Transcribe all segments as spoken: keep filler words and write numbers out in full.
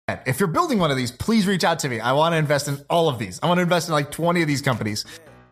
If you're building one of these, please reach out to me. I want to invest in all of these. I want to invest in like twenty of these companies.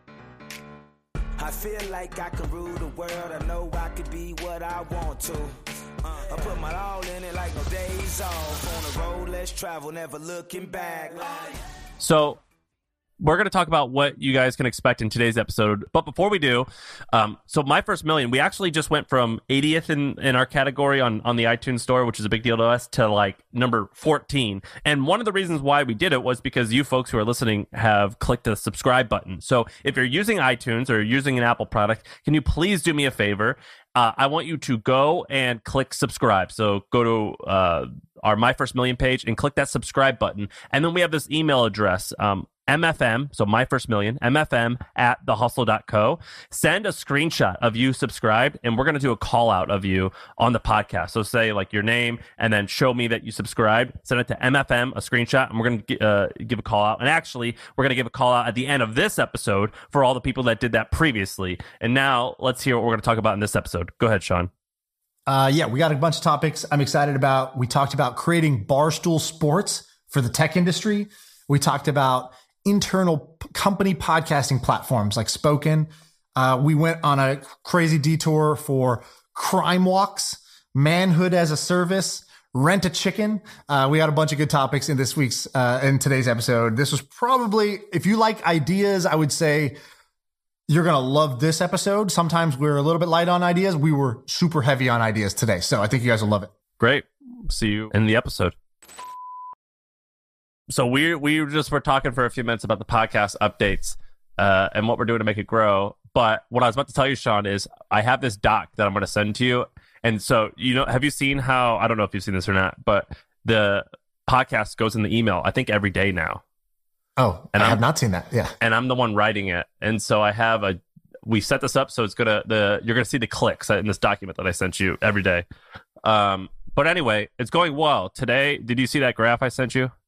I feel like I can rule the world. I know I could be what I want to. Uh, I put my all in it like no days off. On the road, let's travel, never looking back. So we're going to talk about what you guys can expect in today's episode. But before we do, um, so My First Million, we actually just went from eightieth in, in our category on, on the iTunes store, which is a big deal to us, to like number fourteen. And one of the reasons why we did it was because you folks who are listening have clicked the subscribe button. So if you're using iTunes or you're using an Apple product, can you please do me a favor? Uh, I want you to go and click subscribe. So go to uh, our My First Million page and click that subscribe button. And then we have this email address, um, M F M, so My First Million, M F M at the hustle dot co. Send a screenshot of you subscribed, and we're going to do a call out of you on the podcast. So say like your name, and then show me that you subscribed. Send it to M F M, a screenshot, and we're going to uh, give a call out. And actually, we're going to give a call out at the end of this episode for all the people that did that previously. And now let's hear what we're going to talk about in this episode. Go ahead, Sean. Uh, yeah, we got a bunch of topics I'm excited about. We talked about creating Barstool Sports for the tech industry. We talked about internal p- company podcasting platforms like Spoken. Uh, we went on a crazy detour for crime walks, manhood as a service, rent a chicken. Uh, we got a bunch of good topics in this week's, uh, in today's episode. This was probably, if you like ideas, I would say you're going to love this episode. Sometimes we're a little bit light on ideas. We were super heavy on ideas today. So I think you guys will love it. Great. See you in the episode. So we we just were talking for a few minutes about the podcast updates uh, and what we're doing to make it grow. But what I was about to tell you, Sean, is I have this doc that I'm going to send to you. And so, you know, have you seen how, I don't know if you've seen this or not, but the podcast goes in the email, I think every day now. Oh, and I I'm, have not seen that. Yeah. And I'm the one writing it. And so I have a, we set this up so it's going to, the you're going to see the clicks in this document that I sent you every day. Um, but anyway, it's going well. Today, did you see that graph I sent you?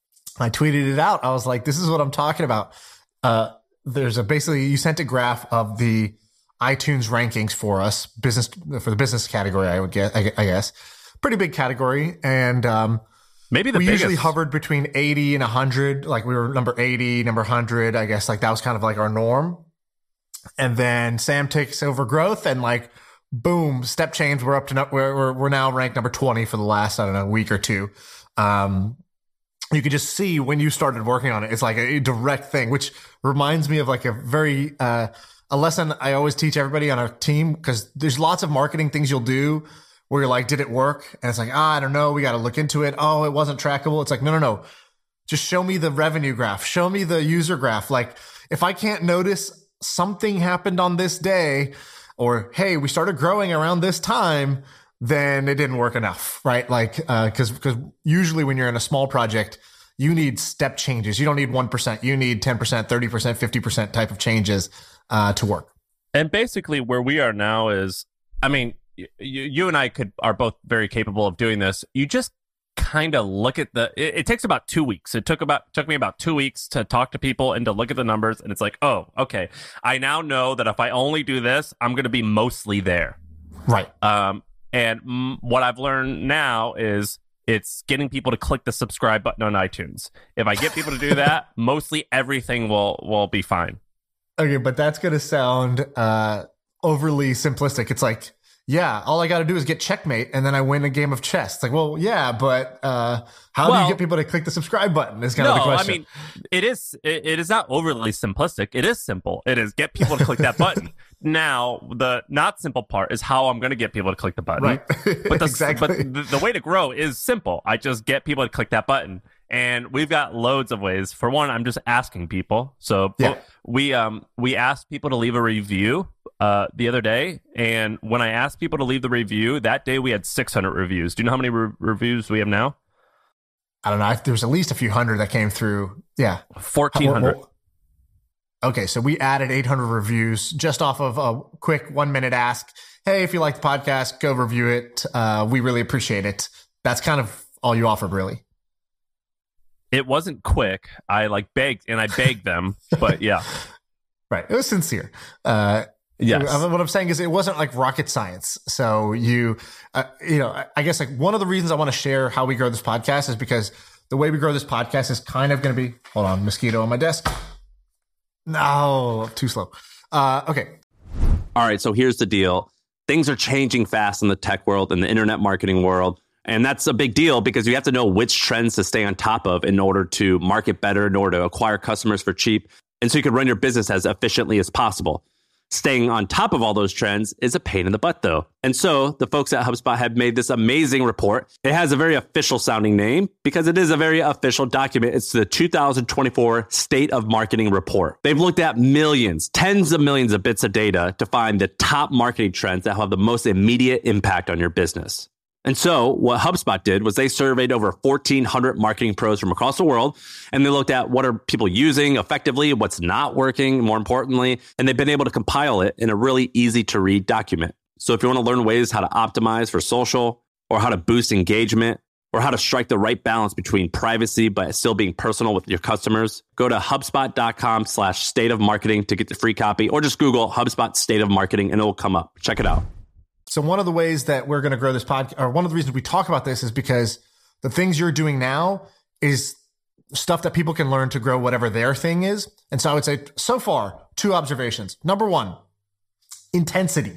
I tweeted it out. I was like, this is what I'm talking about. Uh, there's a basically, you sent a graph of the iTunes rankings for us, business, for the business category, I would guess, I, I guess. Pretty big category. And um, maybe the we biggest. usually hovered between eighty and one hundred. Like we were number eighty, number one hundred. I guess like that was kind of like our norm. And then Sam takes over growth and like, boom, step change. We're up to, we're, we're, we're now ranked number twenty for the last, I don't know, week or two. Um, You could just see when you started working on it. It's like a direct thing, which reminds me of like a very, uh, a lesson I always teach everybody on our team, because there's lots of marketing things you'll do where you're like, did it work? And it's like, ah, I don't know. We got to look into it. Oh, it wasn't trackable. It's like, no, no, no. Just show me the revenue graph. Show me the user graph. Like if I can't notice something happened on this day, or, hey, we started growing around this time, then it didn't work enough, right? Like, uh, cause, cause usually when you're in a small project, you need step changes. You don't need one percent. You need ten percent, thirty percent, fifty percent type of changes, uh, to work. And basically where we are now is, I mean, you, you and I could, are both very capable of doing this. You just kind of look at the, it, it takes about two weeks. It took about, took me about two weeks to talk to people and to look at the numbers. And it's like, oh, okay. I now know that if I only do this, I'm going to be mostly there. Right. Um, And mm, what I've learned now is it's getting people to click the subscribe button on iTunes. If I get people to do that, mostly everything will will be fine. Okay, but that's going to sound uh, overly simplistic. It's like, yeah, all I got to do is get checkmate and then I win a game of chess. It's like, well, yeah, but uh, how well, do you get people to click the subscribe button is kind no, of the question. I mean, it is, it, it is not overly simplistic. It is simple. It is get people to click that button. Now, the not simple part is how I'm going to get people to click the button. Right. But, the, exactly. but the, the way to grow is simple. I just get people to click that button. And we've got loads of ways. For one, I'm just asking people. So yeah. we um we asked people to leave a review uh the other day. And when I asked people to leave the review, that day we had six hundred reviews. Do you know how many re- reviews we have now? I don't know. There's at least a few hundred that came through. Yeah. fourteen hundred. Well, okay, so we added eight hundred reviews just off of a quick one minute ask. Hey, if you like the podcast, go review it. Uh, we really appreciate it. That's kind of all you offered, really. It wasn't quick. I like begged and I begged them, but yeah. Right. It was sincere. Uh, yes. What I'm saying is it wasn't like rocket science. So you, uh, you know, I guess like one of the reasons I want to share how we grow this podcast is because the way we grow this podcast is kind of going to be, hold on, mosquito on my desk. No, too slow. Uh, okay. All right. So here's the deal. Things are changing fast in the tech world and the internet marketing world. And that's a big deal because you have to know which trends to stay on top of in order to market better, in order to acquire customers for cheap. And so you can run your business as efficiently as possible. Staying on top of all those trends is a pain in the butt, though. And so the folks at HubSpot have made this amazing report. It has a very official sounding name because it is a very official document. It's the two thousand twenty-four State of Marketing Report. They've looked at millions, tens of millions of bits of data to find the top marketing trends that have the most immediate impact on your business. And so what HubSpot did was they surveyed over fourteen hundred marketing pros from across the world, and they looked at what are people using effectively, what's not working, more importantly, and they've been able to compile it in a really easy to read document. So if you want to learn ways how to optimize for social, or how to boost engagement, or how to strike the right balance between privacy but still being personal with your customers, go to HubSpot.com slash state of marketing to get the free copy, or just Google HubSpot State of Marketing and it'll come up. Check it out. So one of the ways that we're going to grow this podcast, or one of the reasons we talk about this, is because the things you're doing now is stuff that people can learn to grow whatever their thing is. And so I would say, so far, two observations. Number one, intensity.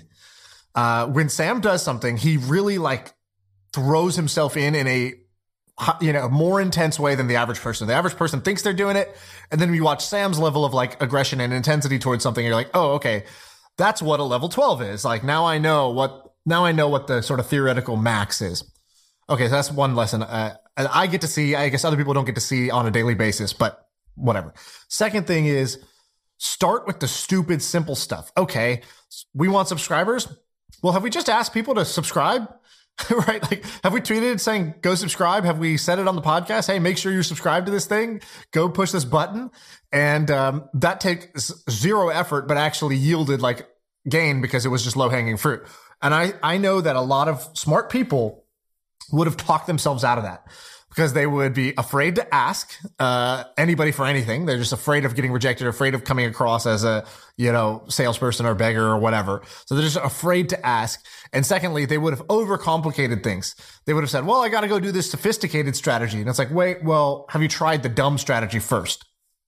Uh, when Sam does something, he really like throws himself in in a you know more intense way than the average person. The average person thinks they're doing it, and then you watch Sam's level of like aggression and intensity towards something, and you're like, oh, okay. That's what a level twelve is. Like now I know what, now I know what the sort of theoretical max is. Okay. So that's one lesson. Uh, I get to see, I guess other people don't get to see on a daily basis, but whatever. Second thing is start with the stupid, simple stuff. Okay. We want subscribers. Well, have we just asked people to subscribe? Right? Like, have we tweeted saying, go subscribe? Have we said it on the podcast? Hey, make sure you subscribe to this thing. Go push this button. And um, that takes zero effort, but actually yielded like gain because it was just low hanging fruit. And I, I know that a lot of smart people would have talked themselves out of that because they would be afraid to ask uh, anybody for anything. They're just afraid of getting rejected, afraid of coming across as a, you know, salesperson or beggar or whatever. So they're just afraid to ask. And secondly, they would have overcomplicated things. They would have said, well, I got to go do this sophisticated strategy. And it's like, wait, well, have you tried the dumb strategy first?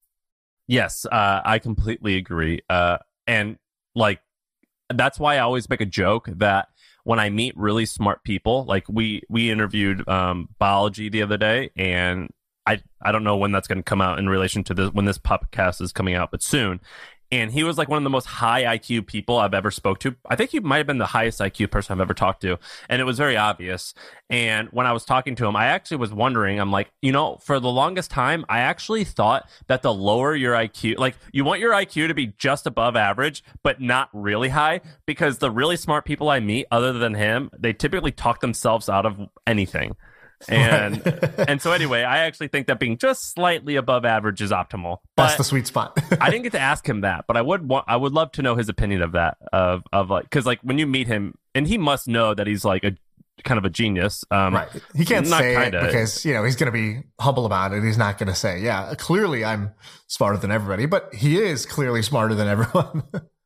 Yes, uh, I completely agree. Uh, and like, that's why I always make a joke that when I meet really smart people, like we we interviewed um, biology the other day, and I I don't know when that's going to come out in relation to this when this podcast is coming out, but soon. And he was like one of the most high I Q people I've ever spoke to. I think he might have been the highest I Q person I've ever talked to. And it was very obvious. And when I was talking to him, I actually was wondering, I'm like, you know, for the longest time, I actually thought that the lower your I Q, like you want your I Q to be just above average, but not really high, because the really smart people I meet, other than him, they typically talk themselves out of anything. And and so anyway, I actually think that being just slightly above average is optimal. But that's the sweet spot. I didn't get to ask him that, but I would want, I would love to know his opinion of that. Of of like, because like when you meet him, and he must know that he's like a kind of a genius. Um, right. He can't say kinda. it because you know he's going to be humble about it. He's not going to say, "Yeah, clearly I'm smarter than everybody," but he is clearly smarter than everyone.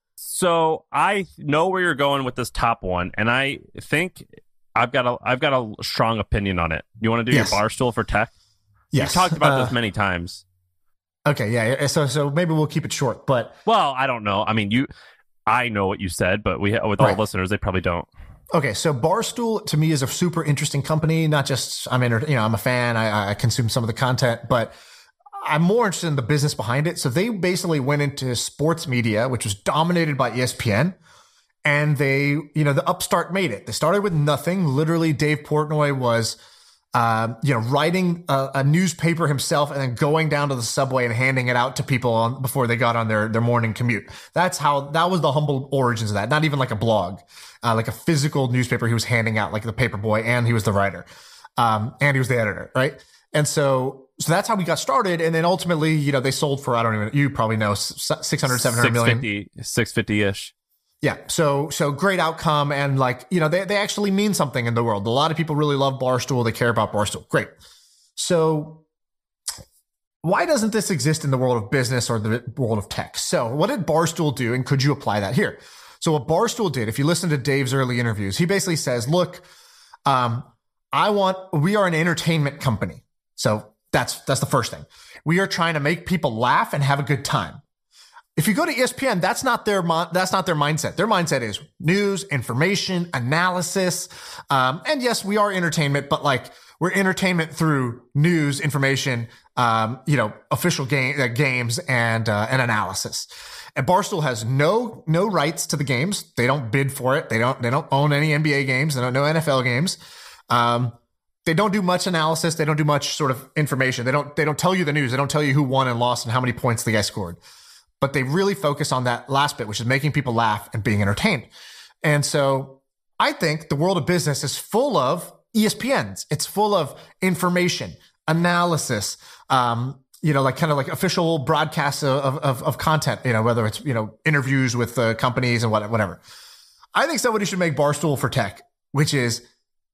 So I know where you're going with this top one, and I think I've got a I've got a strong opinion on it. You want to do yes. your bar stool for tech? Yes. You've talked about uh, this many times. Okay, yeah. So so maybe we'll keep it short, but well, I don't know. I mean, you, I know what you said, but we with all right. the listeners, they probably don't. Okay, so Barstool to me is a super interesting company. Not just I'm in, you know, I'm a fan. I, I consume some of the content, but I'm more interested in the business behind it. So they basically went into sports media, which was dominated by E S P N. And they, you know, the upstart made it. They started with nothing. Literally, Dave Portnoy was, um, you know, writing a, a newspaper himself and then going down to the subway and handing it out to people on, before they got on their, their morning commute. That's how, that was the humble origins of that. Not even like a blog, uh, like a physical newspaper he was handing out, like the paper boy, and he was the writer. Um, and he was the editor, right? And so, so that's how we got started. And then ultimately, you know, they sold for, I don't even, you probably know, six hundred, seven hundred million. six fifty-ish. Yeah. So, so great outcome. And like, you know, they, they actually mean something in the world. A lot of people really love Barstool. They care about Barstool. Great. So why doesn't this exist in the world of business or the world of tech? So what did Barstool do? And could you apply that here? So what Barstool did, if you listen to Dave's early interviews, he basically says, look, um, I want, we are an entertainment company. So That's that's the first thing. We are trying to make people laugh and have a good time. If you go to E S P N, that's not their that's not their mindset. Their mindset is news, information, analysis, um, and yes, we are entertainment, but like we're entertainment through news, information, um, you know, official game uh, games and uh, and analysis. And Barstool has no no rights to the games. They don't bid for it. They don't they don't own any N B A games. They don't know N F L games. Um, they don't do much analysis. They don't do much sort of information. They don't they don't tell you the news. They don't tell you who won and lost and how many points the guy scored. But they really focus on that last bit, which is making people laugh and being entertained. And so I think the world of business is full of E S P Ns. It's full of information, analysis, um, you know, like kind of like official broadcasts of, of, of content, you know, whether it's, you know, interviews with uh, companies and whatever. I think somebody should make Barstool for Tech, which is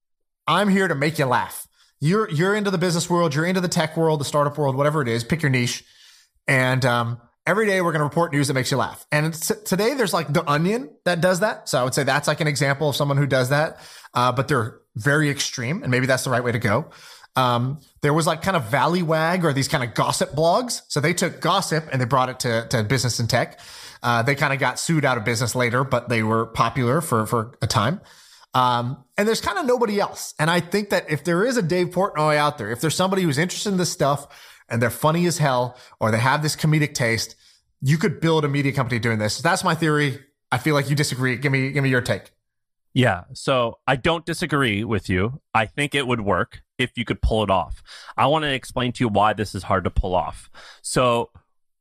I'm here to make you laugh. You're, you're into the business world. You're into the tech world, the startup world, whatever it is, pick your niche. And, um, every day we're going to report news that makes you laugh. And t- today there's like The Onion that does that. So I would say that's like an example of someone who does that. Uh, but they're very extreme and maybe that's the right way to go. Um, there was like kind of Valleywag or these kind of gossip blogs. So they took gossip and they brought it to, to business and tech. Uh, they kind of got sued out of business later, but they were popular for, for a time. Um, and there's kind of nobody else. And I think that if there is a Dave Portnoy out there, if there's somebody who's interested in this stuff and they're funny as hell, or they have this comedic taste, you could build a media company doing this. That's my theory. I feel like you disagree. Give me, give me your take. Yeah. So I don't disagree with you. I think it would work if you could pull it off. I want to explain to you why this is hard to pull off. So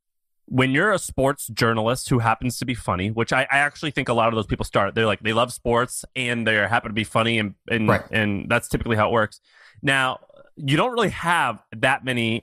when you're a sports journalist who happens to be funny, which I, I actually think a lot of those people start, they're like, they love sports and they happen to be funny. And, and, right. and that's typically how it works. Now, you don't really have that many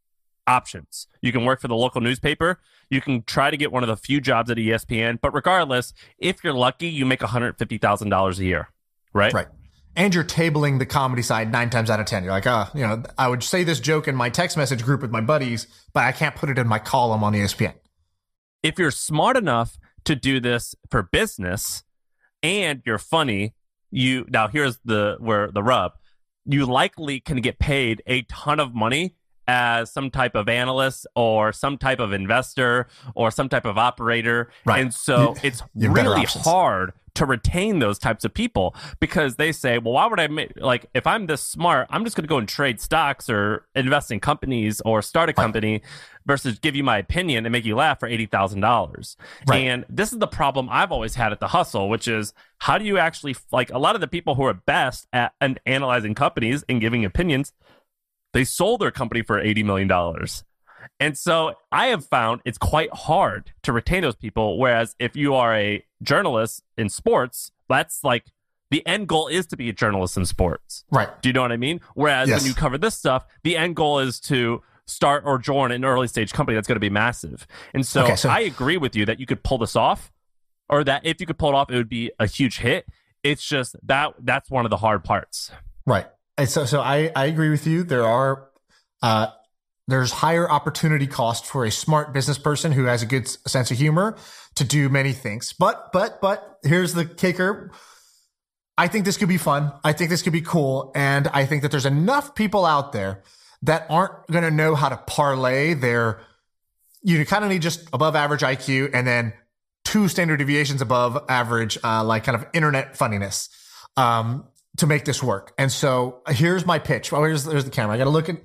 options. You can work for the local newspaper. You can try to get one of the few jobs at E S P N. But regardless, if you're lucky, you make one hundred fifty thousand dollars a year, right? Right. And you're tabling the comedy side nine times out of ten. You're like, ah, oh, you know, I would say this joke in my text message group with my buddies, but I can't put it in my column on E S P N. If you're smart enough to do this for business and you're funny, you now here's the where the rub. You likely can get paid a ton of money as some type of analyst or some type of investor or some type of operator. Right. And so you, it's you really hard to retain those types of people because they say, well, why would I make, like, if I'm this smart, I'm just going to go and trade stocks or invest in companies or start a company right. versus give you my opinion and make you laugh for eighty thousand dollars. Right. And this is the problem I've always had at The Hustle, which is how do you actually, like, a lot of the people who are best at an, analyzing companies and giving opinions, they sold their company for eighty million dollars. And so I have found it's quite hard to retain those people. Whereas if you are a journalist in sports, that's like the end goal is to be a journalist in sports. Right. Do you know what I mean? Whereas yes. when you cover this stuff, the end goal is to start or join an early stage company that's going to be massive. And so, okay, so I agree with you that you could pull this off, or that if you could pull it off, it would be a huge hit. It's just that that's one of the hard parts. Right. And so, so I, I agree with you. There are, uh, there's higher opportunity cost for a smart business person who has a good sense of humor to do many things. But, but, but here's the kicker. I think this could be fun. I think this could be cool. And I think that there's enough people out there that aren't going to know how to parlay their, you kind of need just above average I Q and then two standard deviations above average, uh, like kind of internet funniness. Um, to make this work. And so here's my pitch. Oh, here's, here's the camera. I got to look at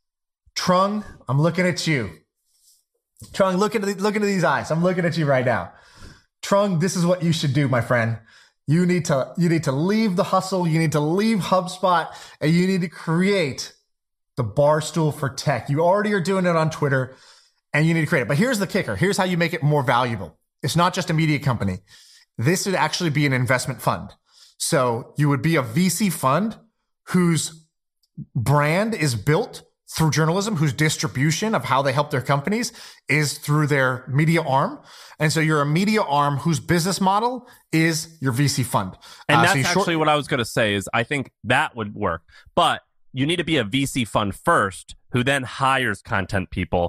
Trung. I'm looking at you. Trung, look into, the, look into these eyes. I'm looking at you right now. Trung, this is what you should do, my friend. You need to, you need to leave The Hustle. You need to leave HubSpot and you need to create the Barstool for Tech. You already are doing it on Twitter and you need to create it. But here's the kicker. Here's how you make it more valuable. It's not just a media company. This would actually be an investment fund. So you would be a V C fund whose brand is built through journalism, whose distribution of how they help their companies is through their media arm. And so you're a media arm whose business model is your V C fund. And uh, that's so actually short- what I was going to say is I think that would work. But you need to be a V C fund first who then hires content people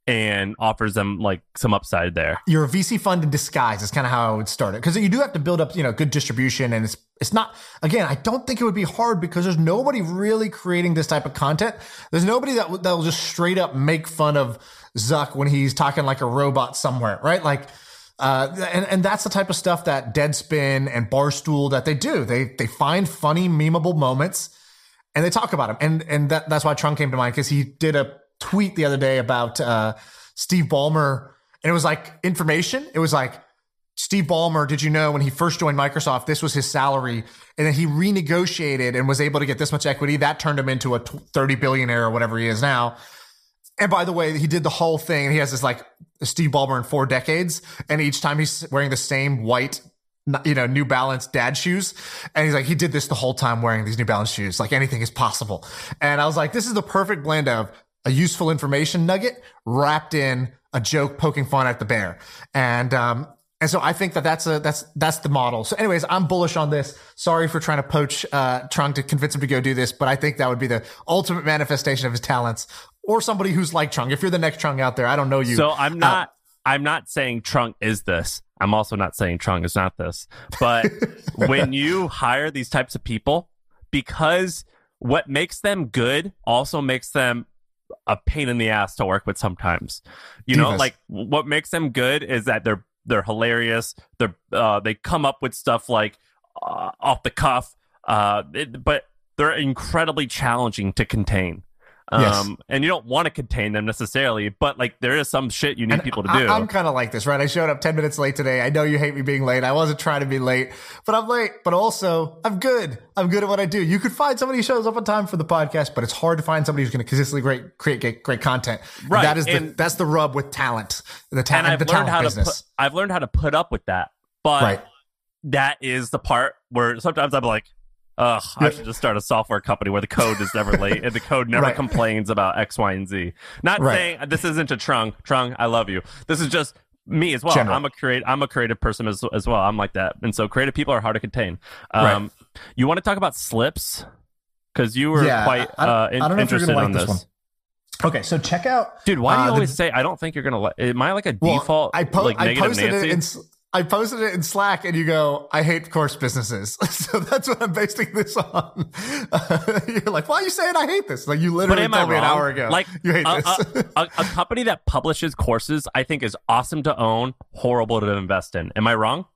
and offers them like some upside there. You're a V C fund in disguise is kind of how I would start it. Because you do have to build up, you know, good distribution. And it's it's not, again, I don't think it would be hard because there's nobody really creating this type of content. There's nobody that that will just straight up make fun of Zuck when he's talking like a robot somewhere, right? Like, uh, and, and that's the type of stuff that Deadspin and Barstool that they do. They they find funny, memeable moments and they talk about them. And and that, that's why Trung came to mind, because he did a tweet the other day about uh, Steve Ballmer, and it was like information. It was like, Steve Ballmer, did you know when he first joined Microsoft, this was his salary, and then he renegotiated and was able to get this much equity. That turned him into a thirty billionaire or whatever he is now. And by the way, he did the whole thing, and he has this like Steve Ballmer in four decades, and each time he's wearing the same white, you know, New Balance dad shoes. And he's like, he did this the whole time wearing these New Balance shoes. Like anything is possible. And I was like, this is the perfect blend of a useful information nugget wrapped in a joke poking fun at the bear. And, um, and so I think that that's a, that's, that's the model. So anyways, I'm bullish on this. Sorry for trying to poach, uh, trying to convince him to go do this, but I think that would be the ultimate manifestation of his talents, or somebody who's like Trung. If you're the next Trung out there, I don't know you. So I'm not, uh, I'm not saying Trung is this. I'm also not saying Trung is not this, but when you hire these types of people, because what makes them good also makes them a pain in the ass to work with sometimes. You know, Divas. like what makes them good is that they're they're hilarious. They're uh, they come up with stuff like uh, off the cuff, uh, it, but they're incredibly challenging to contain. Um, Yes. And you don't want to contain them necessarily, but like there is some shit you need And people to I, do. I'm kind of like this, right? I showed up ten minutes late today. I know you hate me being late. I wasn't trying to be late, but I'm late. But also, I'm good. I'm good at what I do. You could find somebody who shows up on time for the podcast, but it's hard to find somebody who's going to consistently great, create great, great content. And Right. that is the And- that's the rub with talent. The and talent, I've the learned talent how business. to put, I've learned how to put up with that, but Right. that is the part where sometimes I'm like, ugh, I should just start a software company where the code is never late and the code never Right. complains about X, Y, and Z. Not Right. saying this isn't a Trung. Trung, I love you. This is just me as well. General. I'm a create. I'm a creative person as, as well. I'm like that, and so creative people are hard to contain. Um, Right. You want to talk about slips because you were Yeah, quite I- I- uh, in- I don't know if you're interested gonna like on this this. one. Okay, so check out, Dude, why do you uh, the- always say I don't think you're gonna like? Am I like a well, default I, po- like I negative posted Nancy? it in S- I posted it in Slack, and you go, I hate course businesses. So that's what I'm basing this on. Uh, you're like, why are you saying I hate this? Like, you But literally am I told me wrong? an hour ago. Like you hate a, this. a, a, a company that publishes courses, I think, is awesome to own, horrible to invest in. Am I wrong?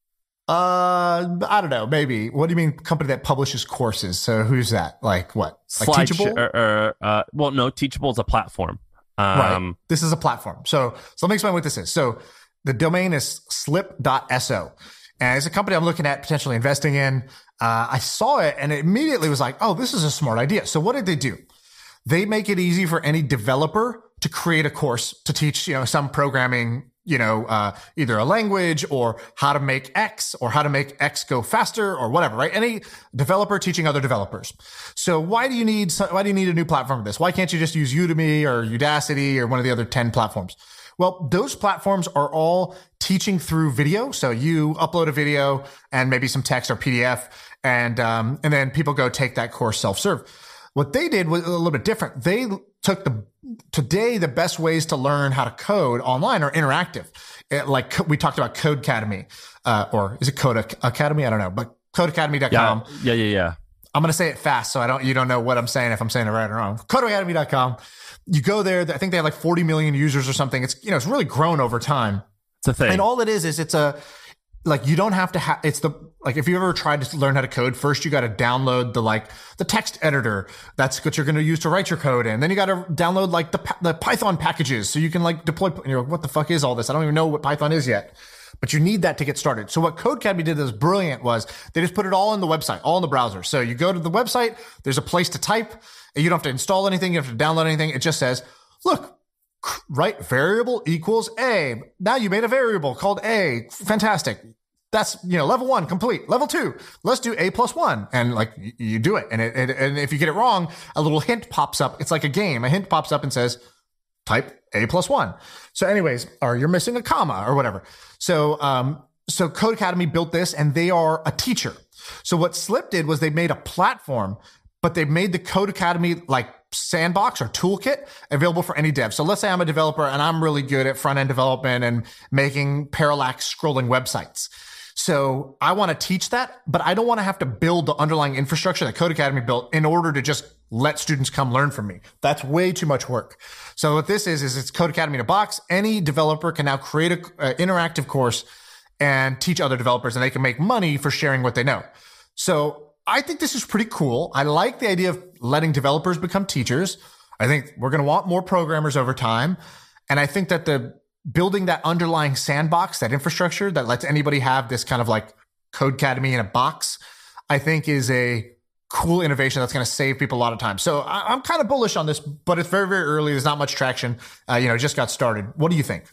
uh, I don't know. Maybe. What do you mean, company that publishes courses? So who's that? Like what? Like Slide Teachable? sh- or, or, uh, well, no, Teachable is a platform. Um, Right. This is a platform. So, so let me explain what this is. So the domain is slip dot so. And it's a company I'm looking at potentially investing in. Uh, I saw it and it immediately was like, oh, this is a smart idea. So what did they do? They make it easy for any developer to create a course to teach, you know, some programming, you know, uh, either a language or how to make X or how to make X go faster or whatever, right? Any developer teaching other developers. So why do you need, why do you need a new platform for this? Why can't you just use Udemy or Udacity or one of the other ten platforms? Well, those platforms are all teaching through video. So you upload a video and maybe some text or P D F, and um, and then people go take that course self-serve. What they did was a little bit different. They took the today the best ways to learn how to code online are interactive. It, like we talked about Codecademy, uh, or is it Code Academy? I don't know, but code academy dot com. Yeah, yeah, yeah, yeah. I'm going to say it fast so I don't, you don't know what I'm saying if I'm saying it right or wrong. code academy dot com. You go there. I think they have like forty million users or something. It's, you know, it's really grown over time. It's a thing. And all it is, is it's a, like, you don't have to have, it's the, like, if you ever tried to learn how to code, first you got to download the, like, the text editor. That's what you're going to use to write your code in. Then you got to download, like, the, the Python packages so you can, like, deploy, and you're like, what the fuck is all this? I don't even know what Python is yet. But you need that to get started. So what Codecademy did that was brilliant was they just put it all in the website, all in the browser. So you go to the website, there's a place to type, and you don't have to install anything, you don't have to download anything. It just says, look, write variable equals A. Now you made a variable called A. Fantastic. That's, you know, level one complete. Level two, let's do A plus one. And like, you, you do it. And it, it, and if you get it wrong, a little hint pops up. It's like a game. A hint pops up and says, type A plus one. So anyways, or you're missing a comma or whatever. So, um, so Codecademy built this and they are a teacher. So what Slip did was they made a platform, but they made the Codecademy like sandbox or toolkit available for any dev. So let's say I'm a developer and I'm really good at front end development and making parallax scrolling websites. So I want to teach that, but I don't want to have to build the underlying infrastructure that Codecademy built in order to just let students come learn from me. That's way too much work. So what this is, is it's Codecademy in a box. Any developer can now create an interactive course and teach other developers, and they can make money for sharing what they know. So I think this is pretty cool. I like the idea of letting developers become teachers. I think we're going to want more programmers over time. And I think that the building that underlying sandbox, that infrastructure that lets anybody have this kind of like Codecademy in a box, I think is a cool innovation that's going to save people a lot of time. So I, I'm kind of bullish on this, but it's very, very early. There's not much traction. Uh, you know, it just got started. What do you think?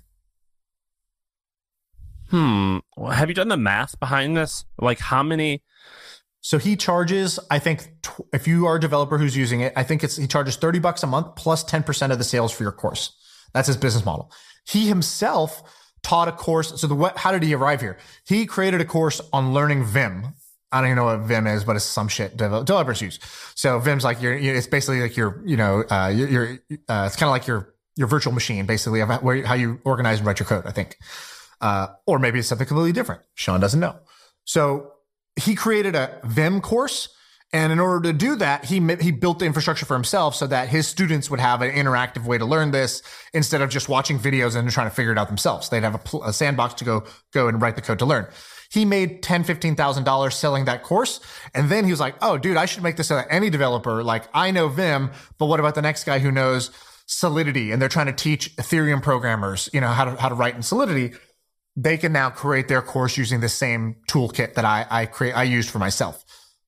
Hmm. Well, have you done the math behind this? Like how many? So he charges, I think, tw- if you are a developer who's using it, I think it's he charges thirty bucks a month plus ten percent of the sales for your course. That's his business model. He himself taught a course. So the what, how did he arrive here? He created a course on learning Vim. I don't even know what Vim is, but it's some shit developers use. So Vim's like your, it's basically like your, you know, uh, your, your uh, it's kind of like your, your virtual machine, basically, of where, how you organize and write your code, I think. Uh, or maybe it's something completely different. Sean doesn't know. So he created a Vim course. And in order to do that, he he built the infrastructure for himself so that his students would have an interactive way to learn this instead of just watching videos and trying to figure it out themselves. They'd have a, a sandbox to go go and write the code to learn. He made ten thousand dollars, fifteen thousand dollars selling that course. And then he was like, oh, dude, I should make this so that any developer, like I know Vim, but what about the next guy who knows Solidity? And they're trying to teach Ethereum programmers, you know, how to how to write in Solidity. They can now create their course using the same toolkit that I I create I used for myself.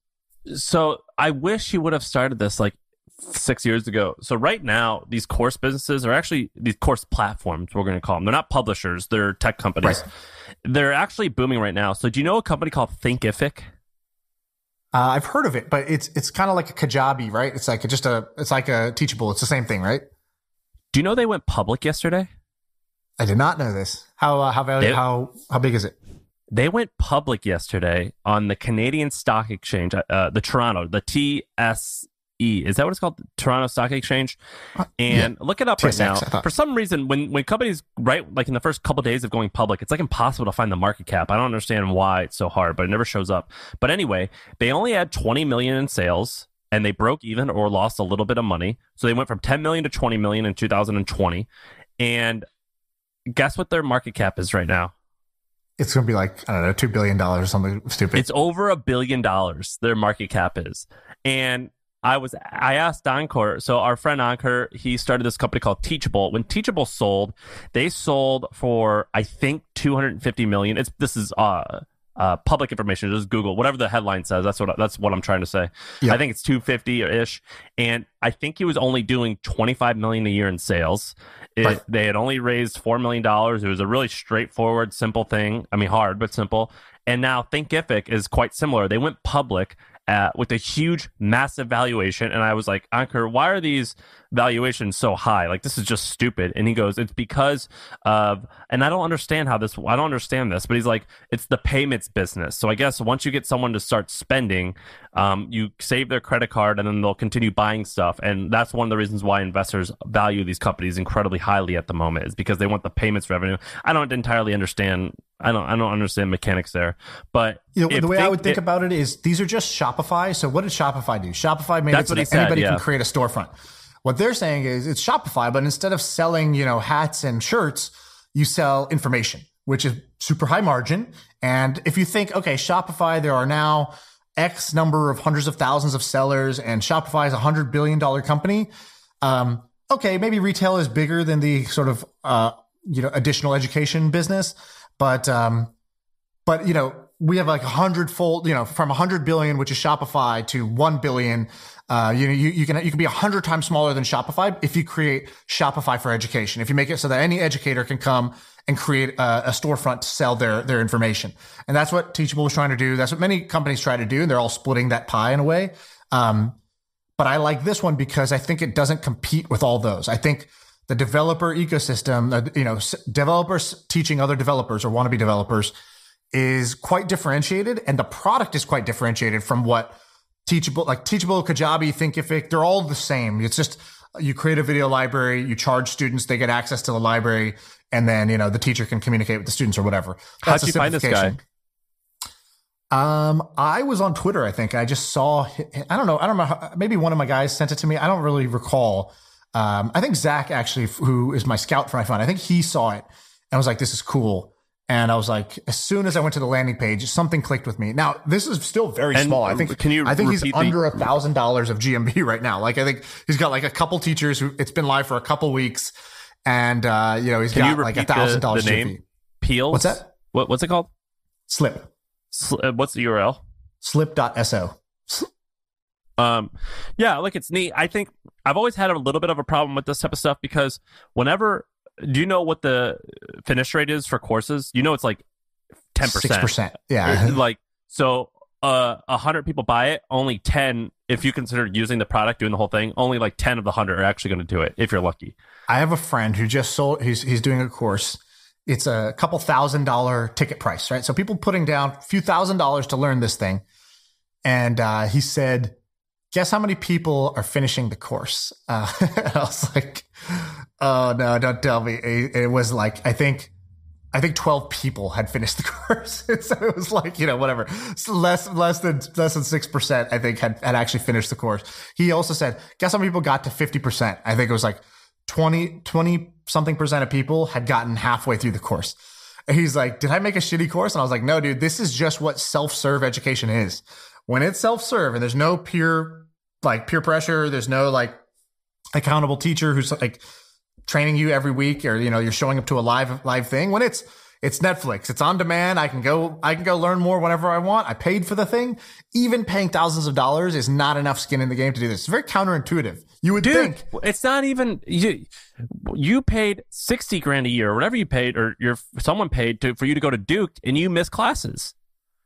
So I wish he would have started this like six years ago. So right now, these course businesses are actually these course platforms, we're going to call them. They're not publishers. They're tech companies. Right. They're actually booming right now. So do you know a company called Thinkific? Uh, I've heard of it, but it's it's kind of like a Kajabi, right? It's like a, just a it's like a Teachable. It's the same thing, right? Do you know they went public yesterday? I did not know this. How uh, how value, They- how how big is it? They went public yesterday on the Canadian Stock Exchange, uh, the Toronto, the T S E. Is that what it's called? The Toronto Stock Exchange. And yeah. look it up T S X, right I now. thought. For some reason, when, when companies, right, like in the first couple of days of going public, it's like impossible to find the market cap. I don't understand why it's so hard, but it never shows up. But anyway, they only had twenty million in sales and they broke even or lost a little bit of money. So they went from ten million to twenty million in two thousand twenty. And guess what their market cap is right now? It's going to be like, I don't know, two billion dollars or something stupid. It's over a billion dollars. Their market cap is. And I was, I asked Encore. So our friend Encore, he started this company called Teachable. When Teachable sold, they sold for, I think, two hundred fifty million. It's, this is, uh, uh, public information. Just Google whatever the headline says. That's what, that's what I'm trying to say. Yep. I think it's two fifty ish. And I think he was only doing twenty-five million a year in sales. It, Right. They had only raised four million dollars. It was a really straightforward, simple thing. I mean, hard, but simple. And now Thinkific is quite similar. They went public uh, with a huge, massive valuation. And I was like, Ankur, why are these valuations so high? Like, this is just stupid. And he goes, it's because of, and I don't understand how this, I don't understand this, but he's like, it's the payments business. So I guess once you get someone to start spending, um, you save their credit card and then they'll continue buying stuff. And that's one of the reasons why investors value these companies incredibly highly at the moment, is because they want the payments revenue. I don't entirely understand. I don't, I don't understand mechanics there, but You know, if the way I think- would think it- about it is these are just Shopify. So what did Shopify do? Shopify made That's it so what he that said, anybody yeah. can create a storefront. What they're saying is it's Shopify, but instead of selling, you know, hats and shirts, you sell information, which is super high margin. And if you think, okay, Shopify, there are now X number of hundreds of thousands of sellers and Shopify is a hundred billion dollar company. Um, okay, maybe retail is bigger than the sort of, uh, you know, additional education business, but, um, but, you know, we have like a hundredfold, you know, from a hundred billion, which is Shopify, to one billion. Uh, you know, you, you can, you can be a hundred times smaller than Shopify if you create Shopify for education. If you make it so that any educator can come and create a, a storefront to sell their, their information. And that's what Teachable was trying to do. That's what many companies try to do. And they're all splitting that pie in a way. Um, but I like this one because I think it doesn't compete with all those. I think the developer ecosystem, uh, you know, s- developers teaching other developers or wannabe developers is quite differentiated, and the product is quite differentiated from what Teachable, like Teachable, Kajabi, Thinkific, they're all the same. It's just you create a video library, you charge students, they get access to the library, and then, you know, the teacher can communicate with the students or whatever. How'd you find this guy? Um, I was on Twitter, I think. I just saw, I don't know, I don't know, how, maybe one of my guys sent it to me. I don't really recall. Um, I think Zach actually, who is my scout for my fund, I think he saw it and was like, this is cool. And I was like, as soon as I went to the landing page, something clicked with me. Now, this is still very and small. I think, can you I think he's the- under a thousand dollars of G M B right now. Like, I think he's got like a couple teachers who it's been live for a couple weeks. And, uh, you know, he's Can got you like a repeat thousand the, dollars the G M B. name? Peels? What's that? What, what's it called? Slip. Sl- uh, what's the U R L? Slip dot S O. Um, yeah, like it's neat. I think I've always had a little bit of a problem with this type of stuff because whenever, do you know what the finish rate is for courses? You know, it's like ten percent. six percent. Yeah. Like, so uh, a hundred people buy it, only ten, if you consider using the product, doing the whole thing, only like ten of the hundred are actually going to do it if you're lucky. I have a friend who just sold, he's, he's doing a course. It's a couple thousand dollar ticket price, right? So people putting down a few thousand dollars to learn this thing. And uh, he said, guess how many people are finishing the course? Uh, I was like, oh no, don't tell me. It, it was like, I think, I think twelve people had finished the course. So it was like, you know, whatever. So less, less than, less than six percent, I think had, had actually finished the course. He also said, guess how many people got to fifty percent? I think it was like twenty, twenty something percent of people had gotten halfway through the course. And he's like, did I make a shitty course? And I was like, no, dude, this is just what self-serve education is. When it's self-serve and there's no peer, like peer pressure, there's no like accountable teacher who's like training you every week, or, you know, you're showing up to a live, live thing. When it's, it's Netflix, it's on demand. I can go, I can go learn more whenever I want. I paid for the thing. Even paying thousands of dollars is not enough skin in the game to do this. It's very counterintuitive. You would Dude, think. It's not even, you, you paid sixty grand a year or whatever you paid, or your someone paid to, for you to go to Duke, and you miss classes.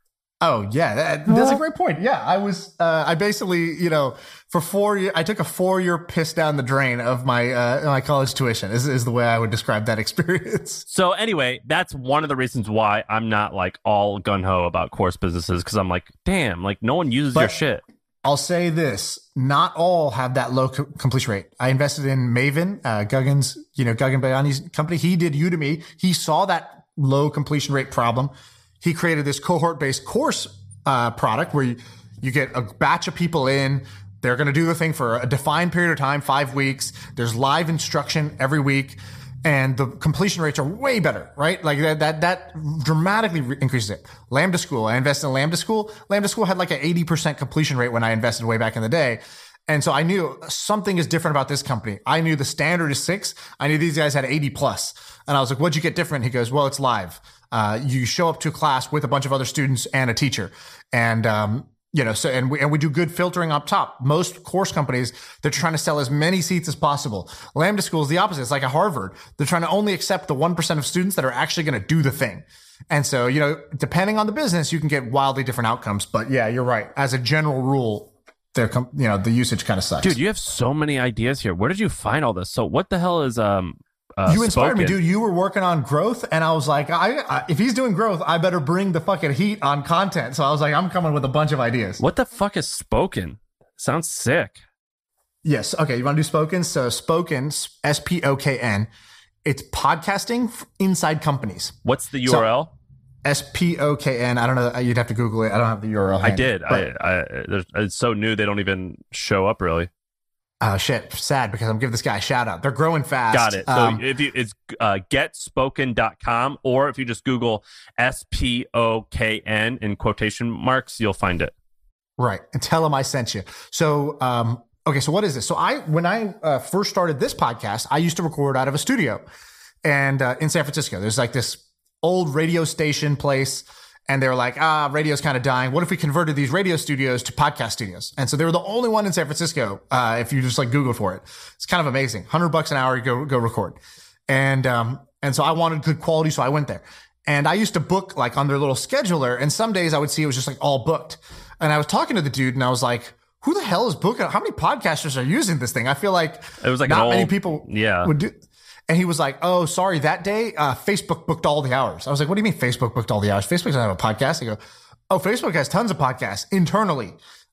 Oh yeah, that, that's a great point. Yeah, I was, uh, I basically, you know, for four years, I took a four year piss down the drain of my, uh, my college tuition is, is the way I would describe that experience. So anyway, that's one of the reasons why I'm not like all gun ho about course businesses. Cause I'm like, damn, like no one uses But your shit. I'll say this, not all have that low co- completion rate. I invested in Maven, uh, Guggen's, you know, Guggen Bayani's company. He did Udemy. He saw that low completion rate problem. He created this cohort-based course uh, product where you, you get a batch of people in. They're going to do the thing for a defined period of time, five weeks. There's live instruction every week, and the completion rates are way better, right? Like that that that dramatically re- increases it. Lambda School, I invested in Lambda School. Lambda School had like an eighty percent completion rate when I invested way back in the day. And so I knew something is different about this company. I knew the standard is six. I knew these guys had eighty plus. And I was like, what'd you get different? He goes, well, it's live. Uh, you show up to a class with a bunch of other students and a teacher. And, um, you know, so, and we, and we do good filtering up top. Most course companies, they're trying to sell as many seats as possible. Lambda School is the opposite. It's like a Harvard. They're trying to only accept the one percent of students that are actually going to do the thing. And so, you know, depending on the business, you can get wildly different outcomes. But yeah, you're right. As a general rule, they're, com- you know, the usage kind of sucks. Dude, you have so many ideas here. Where did you find all this? So what the hell is, um, Uh, you inspired spoken. me, dude. You were working on growth, and I was like, I, I, if he's doing growth, I better bring the fucking heat on content. So I was like, I'm coming with a bunch of ideas. What the fuck is Spoken? Sounds sick. Yes. Okay. You want to do Spoken? So Spoken, S P O K N. It's podcasting inside companies. What's the U R L? So, S P O K N. I don't know. You'd have to Google it. I don't have the U R L. I handy, did. but- I, I, there's- it's so new they don't even show up really. Oh shit, sad because I'm giving this guy a shout out. They're growing fast. Got it. So Um, if you, it's uh, get spoken dot com, or if you just Google S P O K N in quotation marks, you'll find it. right. And tell them I sent you. So, um, okay. So what is this? So I, when I uh, first started this podcast, I used to record out of a studio and uh, in San Francisco. There's like this old radio station place. And they were like, ah, radio's kind of dying. What if we converted these radio studios to podcast studios? And so they were the only one in San Francisco. Uh, if you just like Google for it, it's kind of amazing. Hundred bucks an hour, you go, go record. And, um, and so I wanted good quality. So I went there and I used to book like on their little scheduler. And some days I would see it was just like all booked. And I was talking to the dude and I was like, who the hell is booking? How many podcasters are using this thing? I feel like It was like not an many old- people yeah. would do. And he was like, oh, sorry, that day, uh, Facebook booked all the hours. I was like, what do you mean Facebook booked all the hours? Facebook doesn't have a podcast. I go, oh, Facebook has tons of podcasts internally.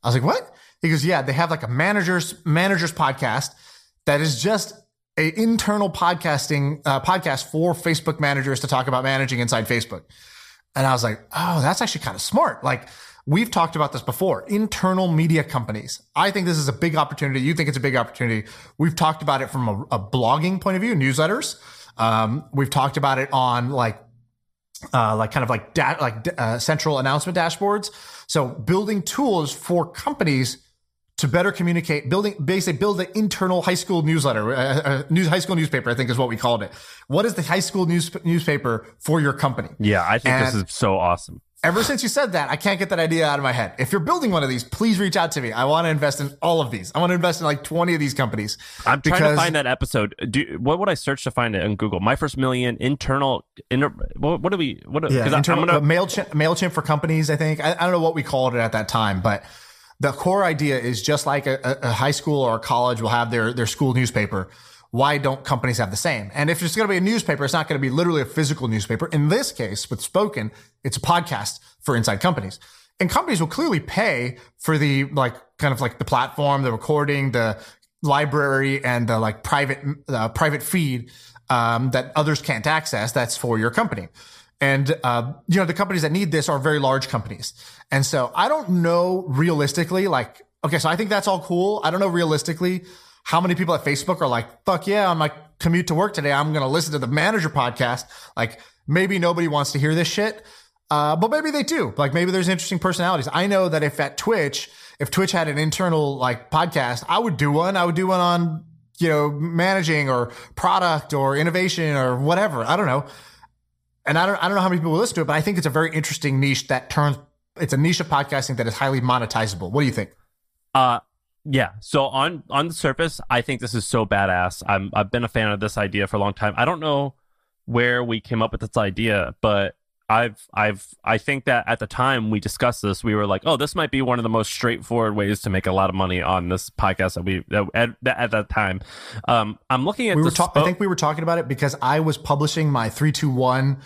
I was like, what? He goes, yeah, they have like a manager's manager's podcast that is just a internal podcasting uh, podcast for Facebook managers to talk about managing inside Facebook. And I was like, oh, that's actually kind of smart. Like, we've talked about this before. Internal media companies. I think this is a big opportunity. You think it's a big opportunity. We've talked about it from a, a blogging point of view, newsletters. Um, we've talked about it on like, uh, like kind of like da- like uh, central announcement dashboards. So building tools for companies to better communicate, building, basically build an internal high school newsletter, a, a news, high school newspaper, I think is what we called it. What is the high school news, newspaper for your company? Yeah, I think and this is so awesome. Ever since you said that, I can't get that idea out of my head. If you're building one of these, please reach out to me. I want to invest in all of these. I want to invest in like twenty of these companies. I'm trying to find that episode. Do, what would I search to find it on Google? My First Million, internal, inter, what, what do we, what, yeah, internal, I'm gonna, MailChimp, MailChimp for companies, I think. I, I don't know what we called it at that time, but the core idea is just like a, a high school or a college will have their, their school newspaper. Why don't companies have the same? And if it's going to be a newspaper, it's not going to be literally a physical newspaper. In this case, with Spoken, it's a podcast for inside companies. And companies will clearly pay for the, like, kind of like the platform, the recording, the library, and the like private, uh, private feed, um, that others can't access. That's for your company. And, uh, you know, the companies that need this are very large companies. And so I don't know realistically, like, okay, so I think that's all cool. I don't know realistically how many people at Facebook are like, fuck yeah, on my commute to work today, I'm going to listen to the manager podcast. Like, maybe nobody wants to hear this shit. Uh, but maybe they do. Like, maybe there's interesting personalities. I know that if at Twitch, if Twitch had an internal like podcast, I would do one. I would do one on, you know, managing or product or innovation or whatever. I don't know. And I don't, I don't know how many people will listen to it, but I think it's a very interesting niche that turns, it's a niche of podcasting that is highly monetizable. What do you think? Uh, Yeah. So on on the surface, I think this is so badass. I'm I've been a fan of this idea for a long time. I don't know where we came up with this idea, but I've I've I think that at the time we discussed this, we were like, oh, this might be one of the most straightforward ways to make a lot of money on this podcast that we that, at, at that time. Um, I'm looking at. We were the ta- spo- I think we were talking about it because I was publishing my three two one.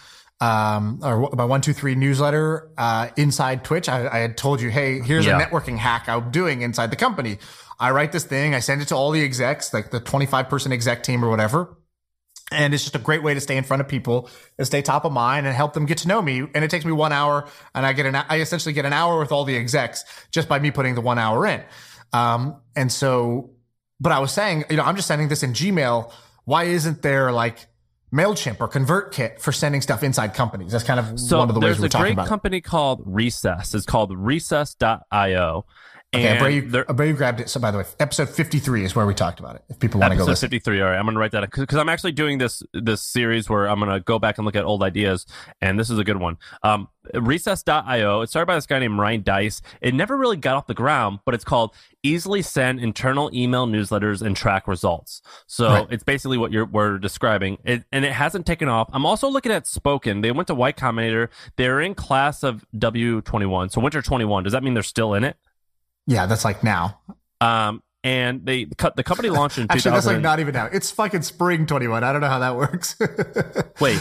Um, or my one, two, three newsletter, uh, inside Twitch. I, I had told you, hey, here's yeah. a networking hack I'm doing inside the company. I write this thing. I send it to all the execs, like the twenty-five person exec team or whatever. And it's just a great way to stay in front of people and stay top of mind and help them get to know me. And it takes me one hour and I get an, I essentially get an hour with all the execs just by me putting the one hour in. Um, and so, but I was saying, you know, I'm just sending this in Gmail. Why isn't there like MailChimp or ConvertKit for sending stuff inside companies? That's kind of so one of the ways we're talking about it. There's a great company called Recess. It's called recess dot io. Okay, Brave, Brave grabbed it. So, by the way, episode fifty-three is where we talked about it. If people want to go listen. Episode fifty-three. All right, I'm going to write that because I'm actually doing this this series where I'm going to go back and look at old ideas, and this is a good one. Um, recess dot io. It's started by this guy named Ryan Dice. It never really got off the ground, but it's called Easily Send Internal Email Newsletters and Track Results. So right. It's basically what you're we're describing, it, and it hasn't taken off. I'm also looking at Spoken. They went to Y Combinator. They're in class of W twenty-one, so winter twenty-one. Does that mean they're still in it? Yeah, that's like now. Um, and they cut the company launched in Actually, two thousand. that's like not even now. It's fucking spring twenty-one. I don't know how that works. Wait,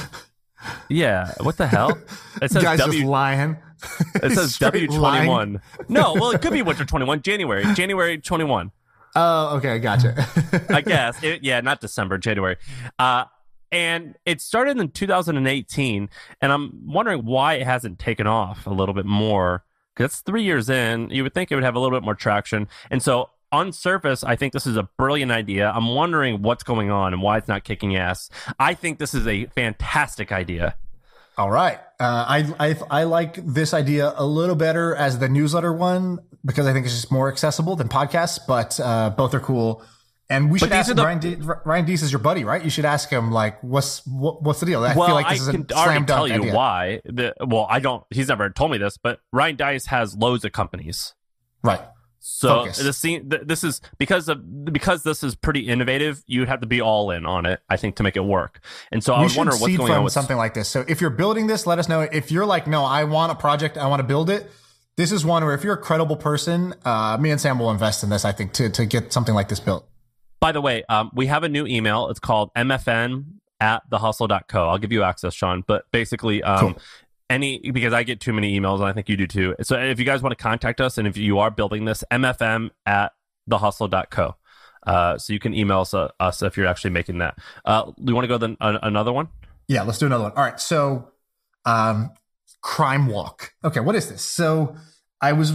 yeah, what the hell? It says Guy's W. Just lying. It says W twenty-one. No, well, it could be winter twenty-one, January, January twenty-one. Oh, okay, gotcha. I guess, it, yeah, not December, January. Uh, and it started in two thousand eighteen, and I'm wondering why it hasn't taken off a little bit more. Because it's three years in, you would think it would have a little bit more traction. And so on surface, I think this is a brilliant idea. I'm wondering what's going on and why it's not kicking ass. I think this is a fantastic idea. All right. Uh, I, I I like this idea a little better as the newsletter one because I think it's just more accessible than podcasts, but uh, both are cool. And we should ask the, Ryan, De- Ryan Deese is your buddy, right? You should ask him, like, what's what, what's the deal? I well, feel like this I is can a already slam dunk tell you idea. why. The, well, I don't. He's never told me this, but Ryan Dice has loads of companies, right? So Focus. the scene, this is because of because this is pretty innovative. You'd have to be all in on it, I think, to make it work. And so I we was wondering what's going on with something like this. So if you're building this, let us know. If you're like, no, I want a project, I want to build it. This is one where if you're a credible person, uh, me and Sam will invest in this. I think to to get something like this built. By the way, um, we have a new email. It's called M F N at the hustle dot co. I'll give you access, Sean. But basically, um, cool. any, because I get too many emails, and I think you do too. So if you guys want to contact us, and if you are building this, M F M at the hustle dot co. Uh, so you can email us, uh, us if you're actually making that. Uh, do you want to go to the, uh, another one? Yeah, let's do another one. All right. So, um, Crime Walk. Okay. What is this? So I was,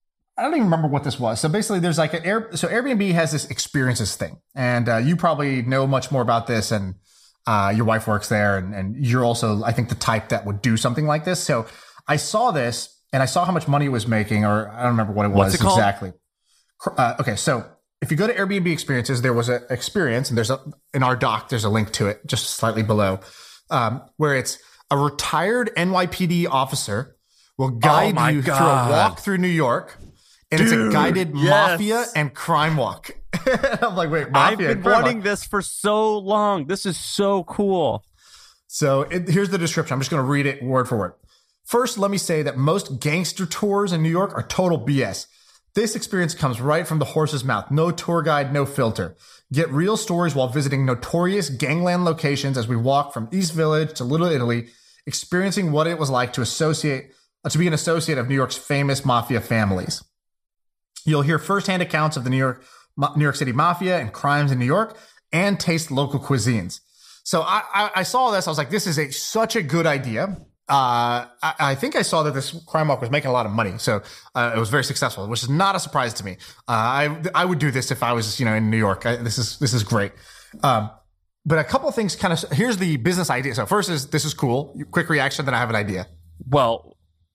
I don't even remember what this was. So basically there's like an Air, so Airbnb has this experiences thing, and, uh, you probably know much more about this, and, uh, your wife works there, and, and you're also, I think, the type that would do something like this. So I saw this and I saw how much money it was making, or I don't remember what it was. What's it called? Exactly. Uh, okay. So if you go to Airbnb experiences, there was an experience, and there's a, in our doc, there's a link to it just slightly below, um, where it's a retired N Y P D officer will guide oh you God. through a walk through New York, and Dude, it's a guided yes. mafia and crime walk. I'm like, wait, mafia I've been and crime wanting walk. this for so long. This is so cool. So it, here's the description. I'm just going to read it word for word. First, let me say that most gangster tours in New York are total B S. This experience comes right from the horse's mouth. No tour guide, no filter. Get real stories while visiting notorious gangland locations as we walk from East Village to Little Italy, experiencing what it was like to associate, uh, to be an associate of New York's famous mafia families. You'll hear firsthand accounts of the New York, New York City mafia and crimes in New York, and taste local cuisines. So I, I, I saw this. I was like, this is a such a good idea. Uh, I, I think I saw that this crime walk was making a lot of money, so uh, it was very successful, which is not a surprise to me. Uh, I I would do this if I was, you know, in New York. I, this is this is great. Um, but a couple of things kind of. Here's the business idea. So first is this is cool. Quick reaction. Then I have an idea. Well,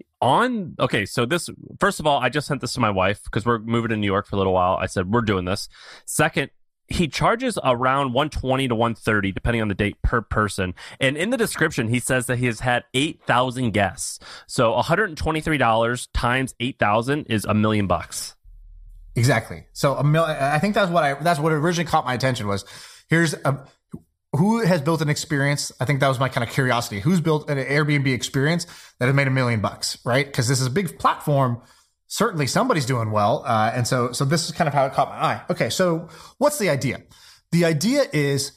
on okay, so this first of all, I just sent this to my wife because we're moving to New York for a little while. I said we're doing this. Second, he charges around one twenty to one thirty depending on the date per person, and in the description he says that he has had eight thousand guests. So one hundred twenty-three dollars times eight thousand is a million bucks. Exactly. So a mil- I think that's what I that's what originally caught my attention was. Here's a who has built an experience. I think that was my kind of curiosity. Who's built an Airbnb experience that has made a million bucks, right? Because this is a big platform. Certainly somebody's doing well. Uh, and so, so this is kind of how it caught my eye. Okay. So what's the idea? The idea is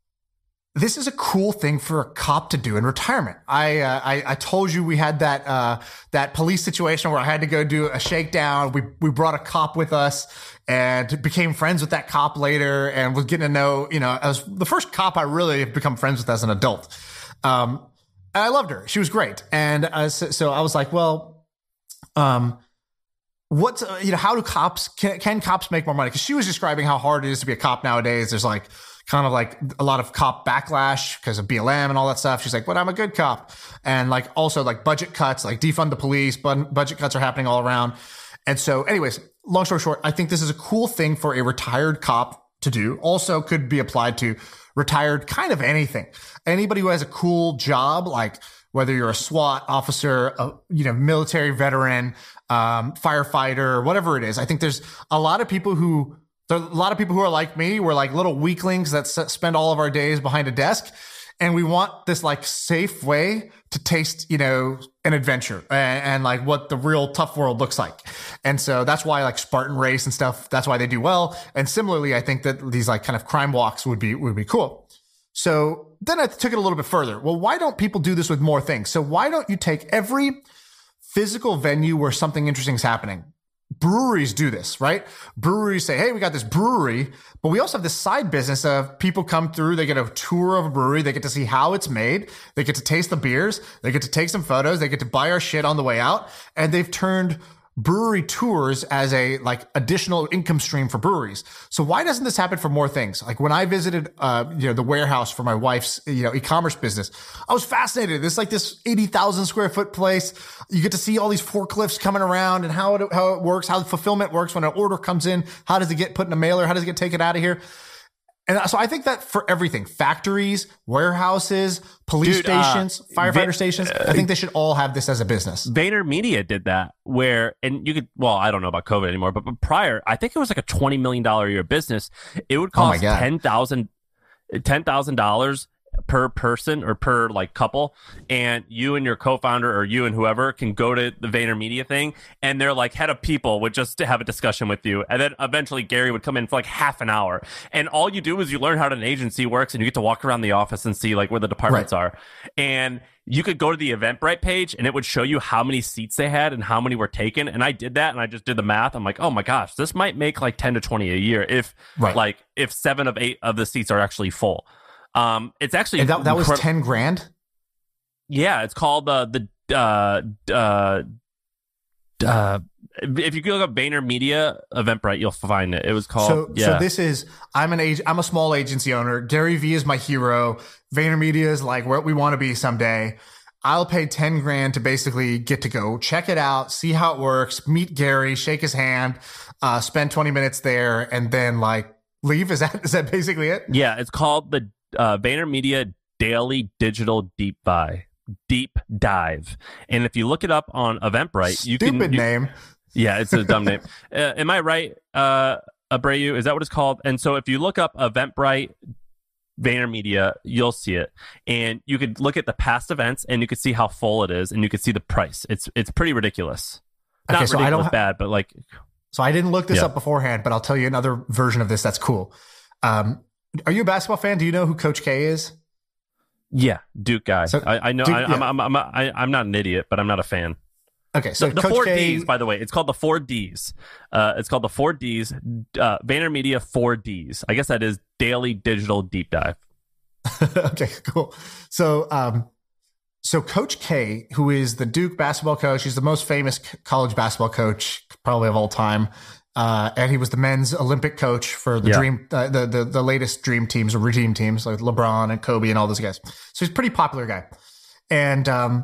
this is a cool thing for a cop to do in retirement. I, uh, I, I told you we had that, uh, that police situation where I had to go do a shakedown. We, we brought a cop with us and became friends with that cop later, and was getting to know, you know, as the first cop I really have become friends with as an adult. Um, and I loved her. She was great. And, uh, so, so I was like, well, um, What's, uh, you know, how do cops, can, can cops make more money? Because she was describing how hard it is to be a cop nowadays. There's like kind of like a lot of cop backlash because of B L M and all that stuff. She's like, but I'm a good cop. And like also like budget cuts, like defund the police, but budget cuts are happening all around. And so anyways, long story short, I think this is a cool thing for a retired cop to do. Also could be applied to retired kind of anything. Anybody who has a cool job, like whether you're a SWAT officer, a, you know, military veteran, um, firefighter, whatever it is. I think there's a lot of people who, there are a lot of people who are like me. We're like little weaklings that s- spend all of our days behind a desk. And we want this like safe way to taste, you know, an adventure and, and like what the real tough world looks like. And so that's why like Spartan Race and stuff, that's why they do well. And similarly, I think that these like kind of crime walks would be, would be cool. So then I took it a little bit further. Well, why don't people do this with more things? So why don't you take every physical venue where something interesting is happening? Breweries do this, right? Breweries say, hey, we got this brewery, but we also have this side business of people come through, they get a tour of a brewery, they get to see how it's made, they get to taste the beers, they get to take some photos, they get to buy our shit on the way out, and they've turned brewery tours as a like additional income stream for breweries. So why doesn't this happen for more things? Like when I visited, uh, you know, the warehouse for my wife's, you know, e-commerce business, I was fascinated. It's like this eighty thousand square foot place. You get to see all these forklifts coming around and how it, how it works, how the fulfillment works when an order comes in. How does it get put in a mailer? How does it get taken out of here? And so I think that for everything, factories, warehouses, police Dude, uh, stations, firefighter Vi- stations, I think they should all have this as a business. VaynerMedia did that where, and you could, well, I don't know about COVID anymore, but, but prior, I think it was like a twenty million dollars a year business. It would Oh my cost God. ten thousand dollars ten thousand dollars per person or per like couple, and you and your co-founder or you and whoever can go to the VaynerMedia thing, and their like head of people would just have a discussion with you, and then eventually Gary would come in for like half an hour, and all you do is you learn how an agency works, and you get to walk around the office and see like where the departments right. are, and you could go to the Eventbrite page and it would show you how many seats they had and how many were taken. And I did that and I just did the math. I'm like, oh my gosh, this might make like ten to twenty a year if right. like if seven of eight of the seats are actually full. Um, it's actually and that, that was incre- ten grand. Yeah, it's called uh, the uh, uh, uh, if you look up VaynerMedia Eventbrite, you'll find it. It was called. So, yeah. so this is I'm an age. I'm a small agency owner. Gary Vee is my hero. VaynerMedia is like what we want to be someday. I'll pay ten grand to basically get to go check it out, see how it works, meet Gary, shake his hand, uh, spend twenty minutes there, and then like leave. Is that is that basically it? Yeah, it's called the uh, VaynerMedia Daily Digital Deep Dive. Deep Dive, and if you look it up on Eventbrite, you Stupid can. Stupid name. You, yeah, it's a dumb name. Uh, am I right, uh, Abreu? Is that what it's called? And so if you look up Eventbrite VaynerMedia, you'll see it, and you could look at the past events, and you could see how full it is, and you could see the price. It's it's pretty ridiculous. Okay, Not so ridiculous I don't ha- bad, but like. So I didn't look this yeah. up beforehand, but I'll tell you another version of this that's cool. Um, are you a basketball fan? Do you know who Coach K is? Yeah, Duke guy. So, I, I know. Duke, I, yeah. I'm, I'm, I'm, I, I'm not an idiot, but I'm not a fan. Okay, so the, the Coach four K, Ds, by the way, it's called the four Ds. Uh, it's called the four Ds. Uh, VaynerMedia four Ds. I guess that is Daily Digital Deep Dive. Okay, cool. So, um, so Coach K, who is the Duke basketball coach, he's the most famous college basketball coach probably of all time. Uh, and he was the men's Olympic coach for the yeah. dream, uh, the, the, the latest dream teams or regime teams like LeBron and Kobe and all those guys. So he's a pretty popular guy. And, um,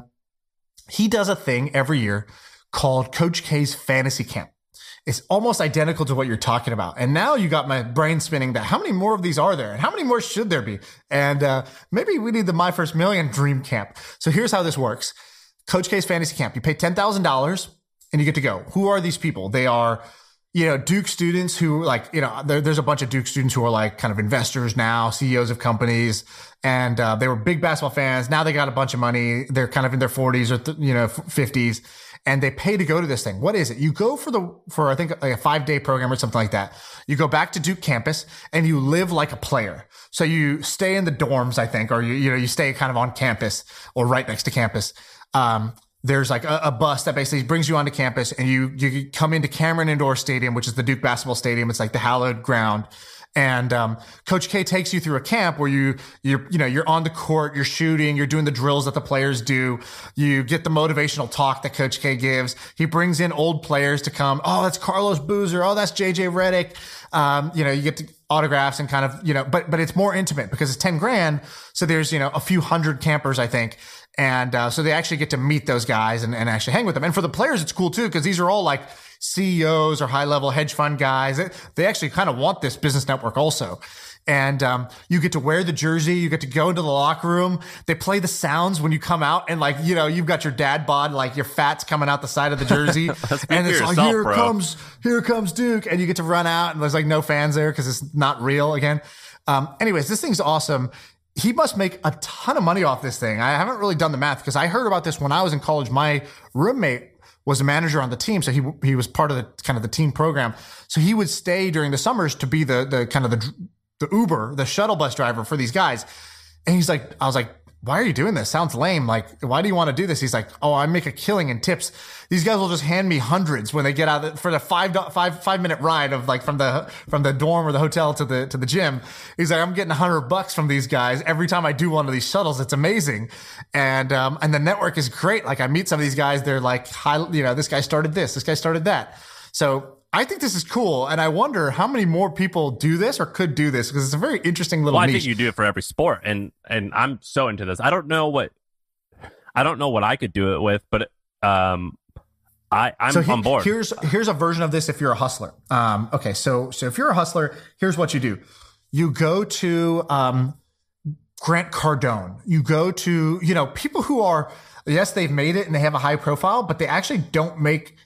he does a thing every year called Coach K's Fantasy Camp. It's almost identical to what you're talking about. And now you got my brain spinning that how many more of these are there and how many more should there be? And, uh, maybe we need the My First Million Dream Camp. So here's how this works. Coach K's Fantasy Camp. You pay ten thousand dollars and you get to go. Who are these people? They are, you know, Duke students who like, you know, there, there's a bunch of Duke students who are like kind of investors now, C E Os of companies. And, uh, they were big basketball fans. Now they got a bunch of money. They're kind of in their forties or, th- you know, fifties, and they pay to go to this thing. What is it? You go for the, for I think like a five day program or something like that. You go back to Duke campus and you live like a player. So you stay in the dorms, I think, or you, you know, you stay kind of on campus or right next to campus. Um, There's like a, a bus that basically brings you onto campus, and you you come into Cameron Indoor Stadium, which is the Duke basketball stadium. It's like the hallowed ground. And um, Coach K takes you through a camp where you you you know you're on the court, you're shooting, you're doing the drills that the players do. You get the motivational talk that Coach K gives. He brings in old players to come. Oh, that's Carlos Boozer. Oh, that's J J Redick. Um, you know, you get to autographs and kind of you know, but but it's more intimate because it's ten grand. So there's you know a few hundred campers, I think. And, uh, so they actually get to meet those guys and, and actually hang with them. And for the players, it's cool too, because these are all like C E Os or high level hedge fund guys. They, they actually kind of want this business network also. And, um, you get to wear the jersey. You get to go into the locker room. They play the sounds when you come out and like, you know, you've got your dad bod, like your fat's coming out the side of the jersey. And it's like, here bro. comes, here comes Duke. And you get to run out and there's like no fans there because it's not real again. Um, anyways, this thing's awesome. He must make a ton of money off this thing. I haven't really done the math because I heard about this when I was in college. My roommate was a manager on the team. So he, he was part of the kind of the team program. So he would stay during the summers to be the, the kind of the, the Uber, the shuttle bus driver for these guys. And he's like, I was like, why are you doing this? Sounds lame. Like, why do you want to do this? He's like, oh, I make a killing in tips. These guys will just hand me hundreds when they get out of the, for the five, five, five minute ride of like from the, from the dorm or the hotel to the, to the gym. He's like, I'm getting a hundred bucks from these guys every time I do one of these shuttles. It's amazing. And, um, and the network is great. Like I meet some of these guys. They're like, high, you know, this guy started this, this guy started that. So I think this is cool, and I wonder how many more people do this or could do this because it's a very interesting little well, niche. I think you do it for every sport, and and I'm so into this. I don't know what I don't know what I could do it with, but um, I I'm so he, on board. Here's here's a version of this if you're a hustler. Um, okay, so so if you're a hustler, here's what you do: you go to um, Grant Cardone. You go to you know people who are yes they've made it and they have a high profile, but they actually don't make.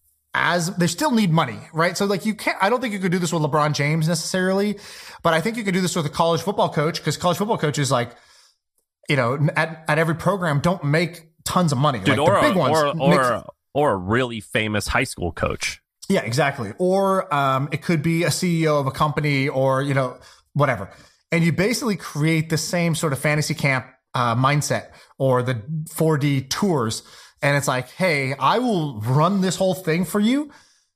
As they still need money, right? So like you can't, I don't think you could do this with LeBron James necessarily, but I think you could do this with a college football coach because college football coaches like you know, at, at every program don't make tons of money. Dude, like or, the big a, ones. or, makes, or, or a really famous high school coach. Yeah, exactly. Or um, it could be a C E O of a company or, you know, whatever. And you basically create the same sort of fantasy camp uh, mindset or the four D tours. And it's like, hey, I will run this whole thing for you.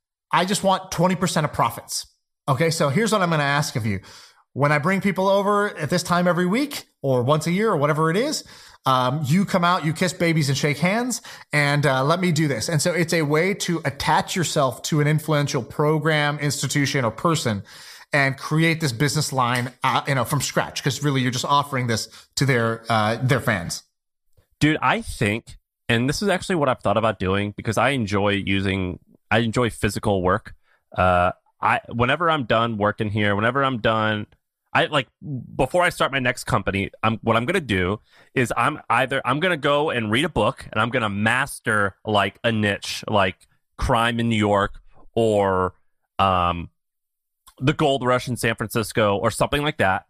I just want twenty percent of profits. Okay, so here's what I'm going to ask of you. When I bring people over at this time every week or once a year or whatever it is, um, you come out, you kiss babies and shake hands, and uh, let me do this. And so it's a way to attach yourself to an influential program, institution, or person and create this business line, uh, you know, from scratch. Because really, you're just offering this to their uh, their fans. Dude, I think, and this is actually what I've thought about doing because I enjoy using, I enjoy physical work. Uh, I whenever I'm done working here, whenever I'm done. I like before I start my next company, I'm what I'm going to do is I'm either I'm going to go and read a book and I'm going to master like a niche like crime in New York or um the gold rush in San Francisco or something like that,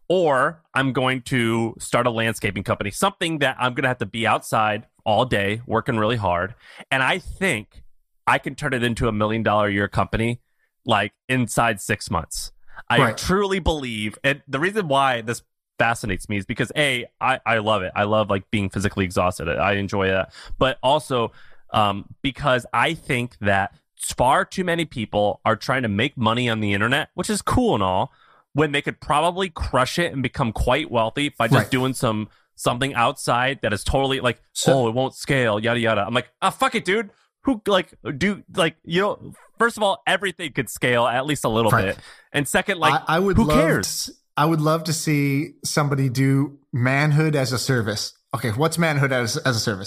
or I'm going to start a landscaping company, something that I'm going to have to be outside all day working really hard, and I think I can turn it into a million dollar a year company like inside six months. I right. truly believe, and the reason why this fascinates me is because A, I, I love it. I love like being physically exhausted. I enjoy that. But also um, because I think that far too many people are trying to make money on the internet, which is cool and all, when they could probably crush it and become quite wealthy by just right. doing some something outside that is totally like, so, oh, it won't scale, yada, yada. I'm like, ah, oh, fuck it, dude. Who like do like you know? First of all, everything could scale at least a little right. bit, and second, like I, I would who love cares? To, I would love to see somebody do manhood as a service. Okay, what's manhood as as a service?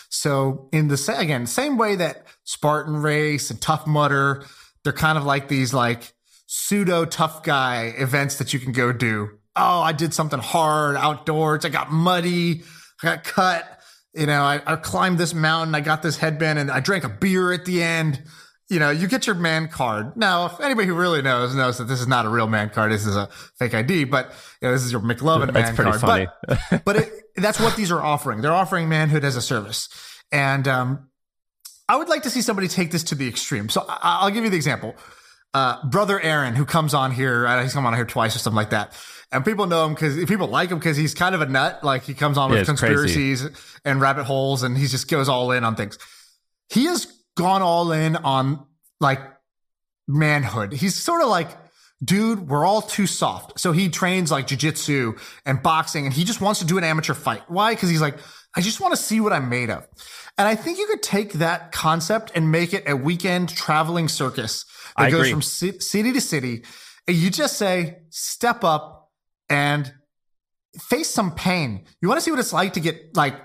So in the again same way that Spartan Race and Tough Mudder, they're kind of like these like pseudo tough guy events that you can go do. Oh, I did something hard outdoors. I got muddy. I got cut. You know, I, I climbed this mountain, I got this headband, and I drank a beer at the end. You know, you get your man card. Now, if anybody who really knows knows that this is not a real man card. This is a fake I D, but you know, this is your McLovin man pretty card. Funny. But, but it, that's what these are offering. They're offering manhood as a service. And um, I would like to see somebody take this to the extreme. So I, I'll give you the example. Uh, Brother Aaron, who comes on here, uh, he's come on here twice or something like that. And people know him because people like him because he's kind of a nut. Like he comes on with yeah, conspiracies crazy. and rabbit holes and he just goes all in on things. He has gone all in on like manhood. He's sort of like, dude, we're all too soft. So he trains like jiu-jitsu and boxing and he just wants to do an amateur fight. Why? Because he's like, I just want to see what I'm made of. And I think you could take that concept and make it a weekend traveling circus that I goes agree. from c- city to city. And you just say, step up and face some pain. You want to see what it's like to get like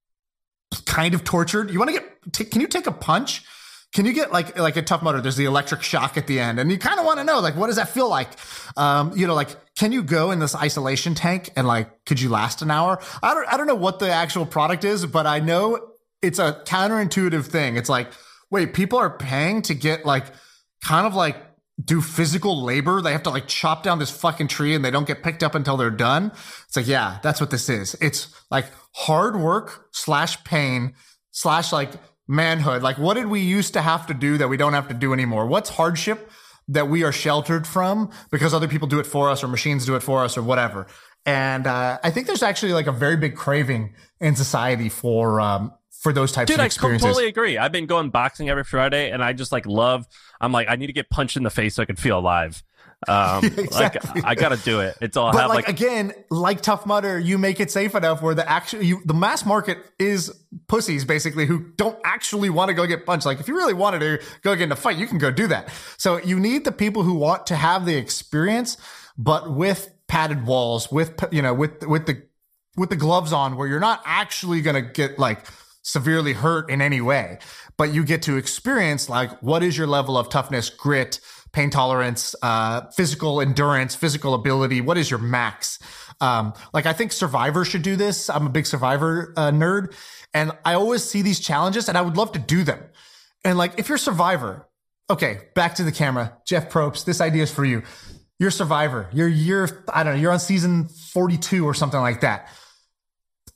kind of tortured. You want to get, t- can you take a punch? Can you get like, like a Tough Mudder? There's the electric shock at the end. And you kind of want to know, like, what does that feel like? Um, you know, like, can you go in this isolation tank and like, could you last an hour? I don't, I don't know what the actual product is, but I know it's a counterintuitive thing. It's like, wait, people are paying to get like, kind of like, do physical labor. They have to like chop down this fucking tree and they don't get picked up until they're done. It's like, yeah, that's what this is. It's like hard work slash pain slash like manhood. Like what did we used to have to do that we don't have to do anymore? What's hardship that we are sheltered from because other people do it for us or machines do it for us or whatever. And uh, I think there's actually like a very big craving in society for, um, for those types Dude, of experiences. I completely agree. I've been going boxing every Friday and I just like love, I'm like, I need to get punched in the face so I can feel alive. Um, exactly. Like I got to do it. It's all but have like, like, again, like Tough Mudder, you make it safe enough where the actual, you, the mass market is pussies basically who don't actually want to go get punched. Like if you really wanted to go get in a fight, you can go do that. So you need the people who want to have the experience, but with padded walls, with, you know, with, with the, with the gloves on where you're not actually going to get like severely hurt in any way, but you get to experience like, what is your level of toughness, grit, pain tolerance, uh, physical endurance, physical ability? What is your max? Um, like I think Survivor should do this. I'm a big Survivor uh, nerd and I always see these challenges and I would love to do them. And like, if you're Survivor, okay, back to the camera, Jeff Probst, this idea is for you. You're Survivor. You're, you're, I don't know, you're on season forty-two or something like that.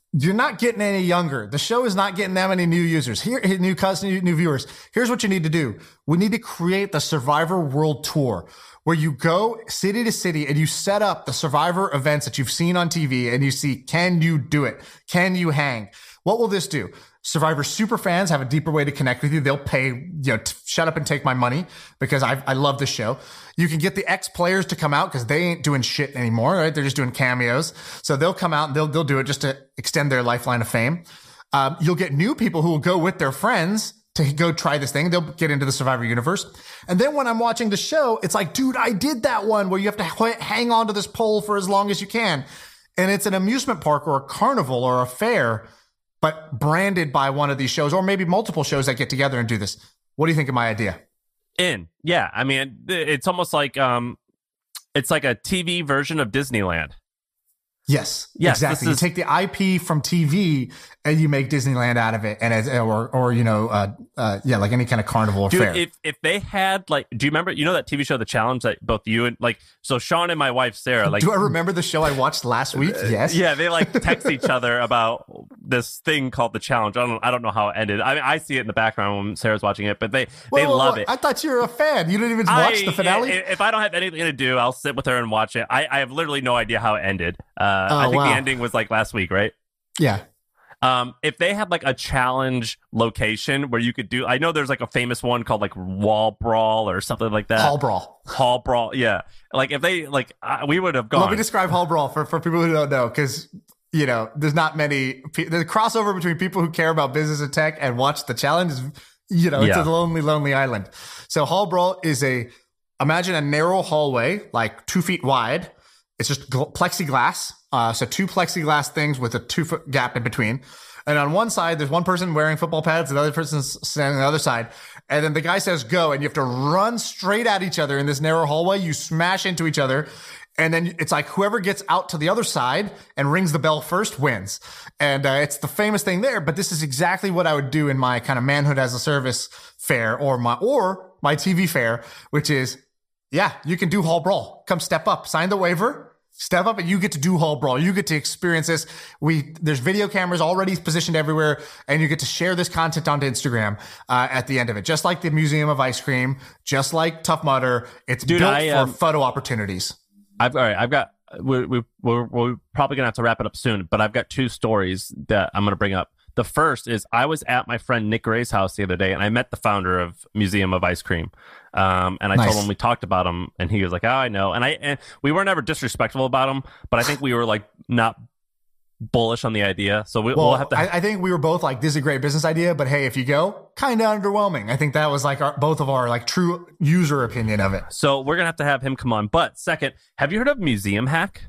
you're not getting any younger. The show is not getting that many new users. Here, new customers, new viewers. Here's what you need to do. We need to create the Survivor World Tour, where you go city to city and you set up the Survivor events that you've seen on T V and you see, can you do it? Can you hang? What will this do? Survivor super fans have a deeper way to connect with you. They'll pay, you know, t- shut up and take my money because I I love this show. You can get the ex players to come out because they ain't doing shit anymore, right? They're just doing cameos. So they'll come out and they'll they'll do it just to extend their lifeline of fame. Um, you'll get new people who will go with their friends to go try this thing. They'll get into the Survivor universe. And then when I'm watching the show, it's like, dude, I did that one where you have to h- hang on to this pole for as long as you can. And it's an amusement park or a carnival or a fair, but branded by one of these shows, or maybe multiple shows that get together and do this. What do you think of my idea? In. Yeah. I mean, it's almost like, um, it's like a T V version of Disneyland. Yes, yes, exactly. Is... You take the I P from T V and you make Disneyland out of it, and as, or or you know, uh, uh, yeah, like any kind of carnival or Dude, fair. If if they had like, do you remember? You know that T V show, The Challenge, that both you and like, so Sean and my wife Sarah, like, do I remember the show I watched last week? Yes. Yeah, they like text each other about this thing called The Challenge. I don't I don't know how it ended. I mean, I see it in the background when Sarah's watching it, but they whoa, they whoa, love whoa. it. I thought you were a fan. You didn't even watch I, the finale. If I don't have anything to do, I'll sit with her and watch it. I, I have literally no idea how it ended. Uh, oh, I think wow. the ending was like last week, right? Yeah. Um, if they had like a challenge location where you could do, I know there's like a famous one called like Wall Brawl or something like that. Hall Brawl. Hall Brawl. Yeah. Like if they like, uh, we would have gone. Let me describe Hall Brawl for, for people who don't know, because, you know, there's not many, the crossover between people who care about business and tech and watch the challenge is, you know, it's Yeah. a lonely, lonely island. So Hall Brawl is a, imagine a narrow hallway, like two feet wide. It's just gl- plexiglass. Uh, so two plexiglass things with a two foot gap in between. And on one side, there's one person wearing football pads, the other person's standing on the other side. And then the guy says go, and you have to run straight at each other in this narrow hallway. You smash into each other. And then it's like whoever gets out to the other side and rings the bell first wins. And uh, it's the famous thing there. But this is exactly what I would do in my kind of manhood as a service fair or my, or my T V fair, which is, yeah, you can do Hall Brawl. Come step up, sign the waiver, step up, and you get to do Hall Brawl. You get to experience this. We there's video cameras already positioned everywhere, and you get to share this content onto Instagram uh, at the end of it. Just like the Museum of Ice Cream, just like Tough Mudder, it's Dude, built I, um, for photo opportunities. I've all right. I've got. We, we, we're we're probably gonna have to wrap it up soon, but I've got two stories that I'm gonna bring up. The first is I was at my friend Nick Gray's house the other day, and I met the founder of Museum of Ice Cream. Um, and I Nice. told him we talked about him, and he was like, "Oh, I know." And I and we weren't ever disrespectful about him, but I think we were like not bullish on the idea. So we, Well, we'll have to. I, I think we were both like, this is a great business idea, but hey, if you go, kind of underwhelming. I think that was like our, both of our like true user opinion of it. so we're gonna have to have him come on. But second, have you heard of Museum Hack?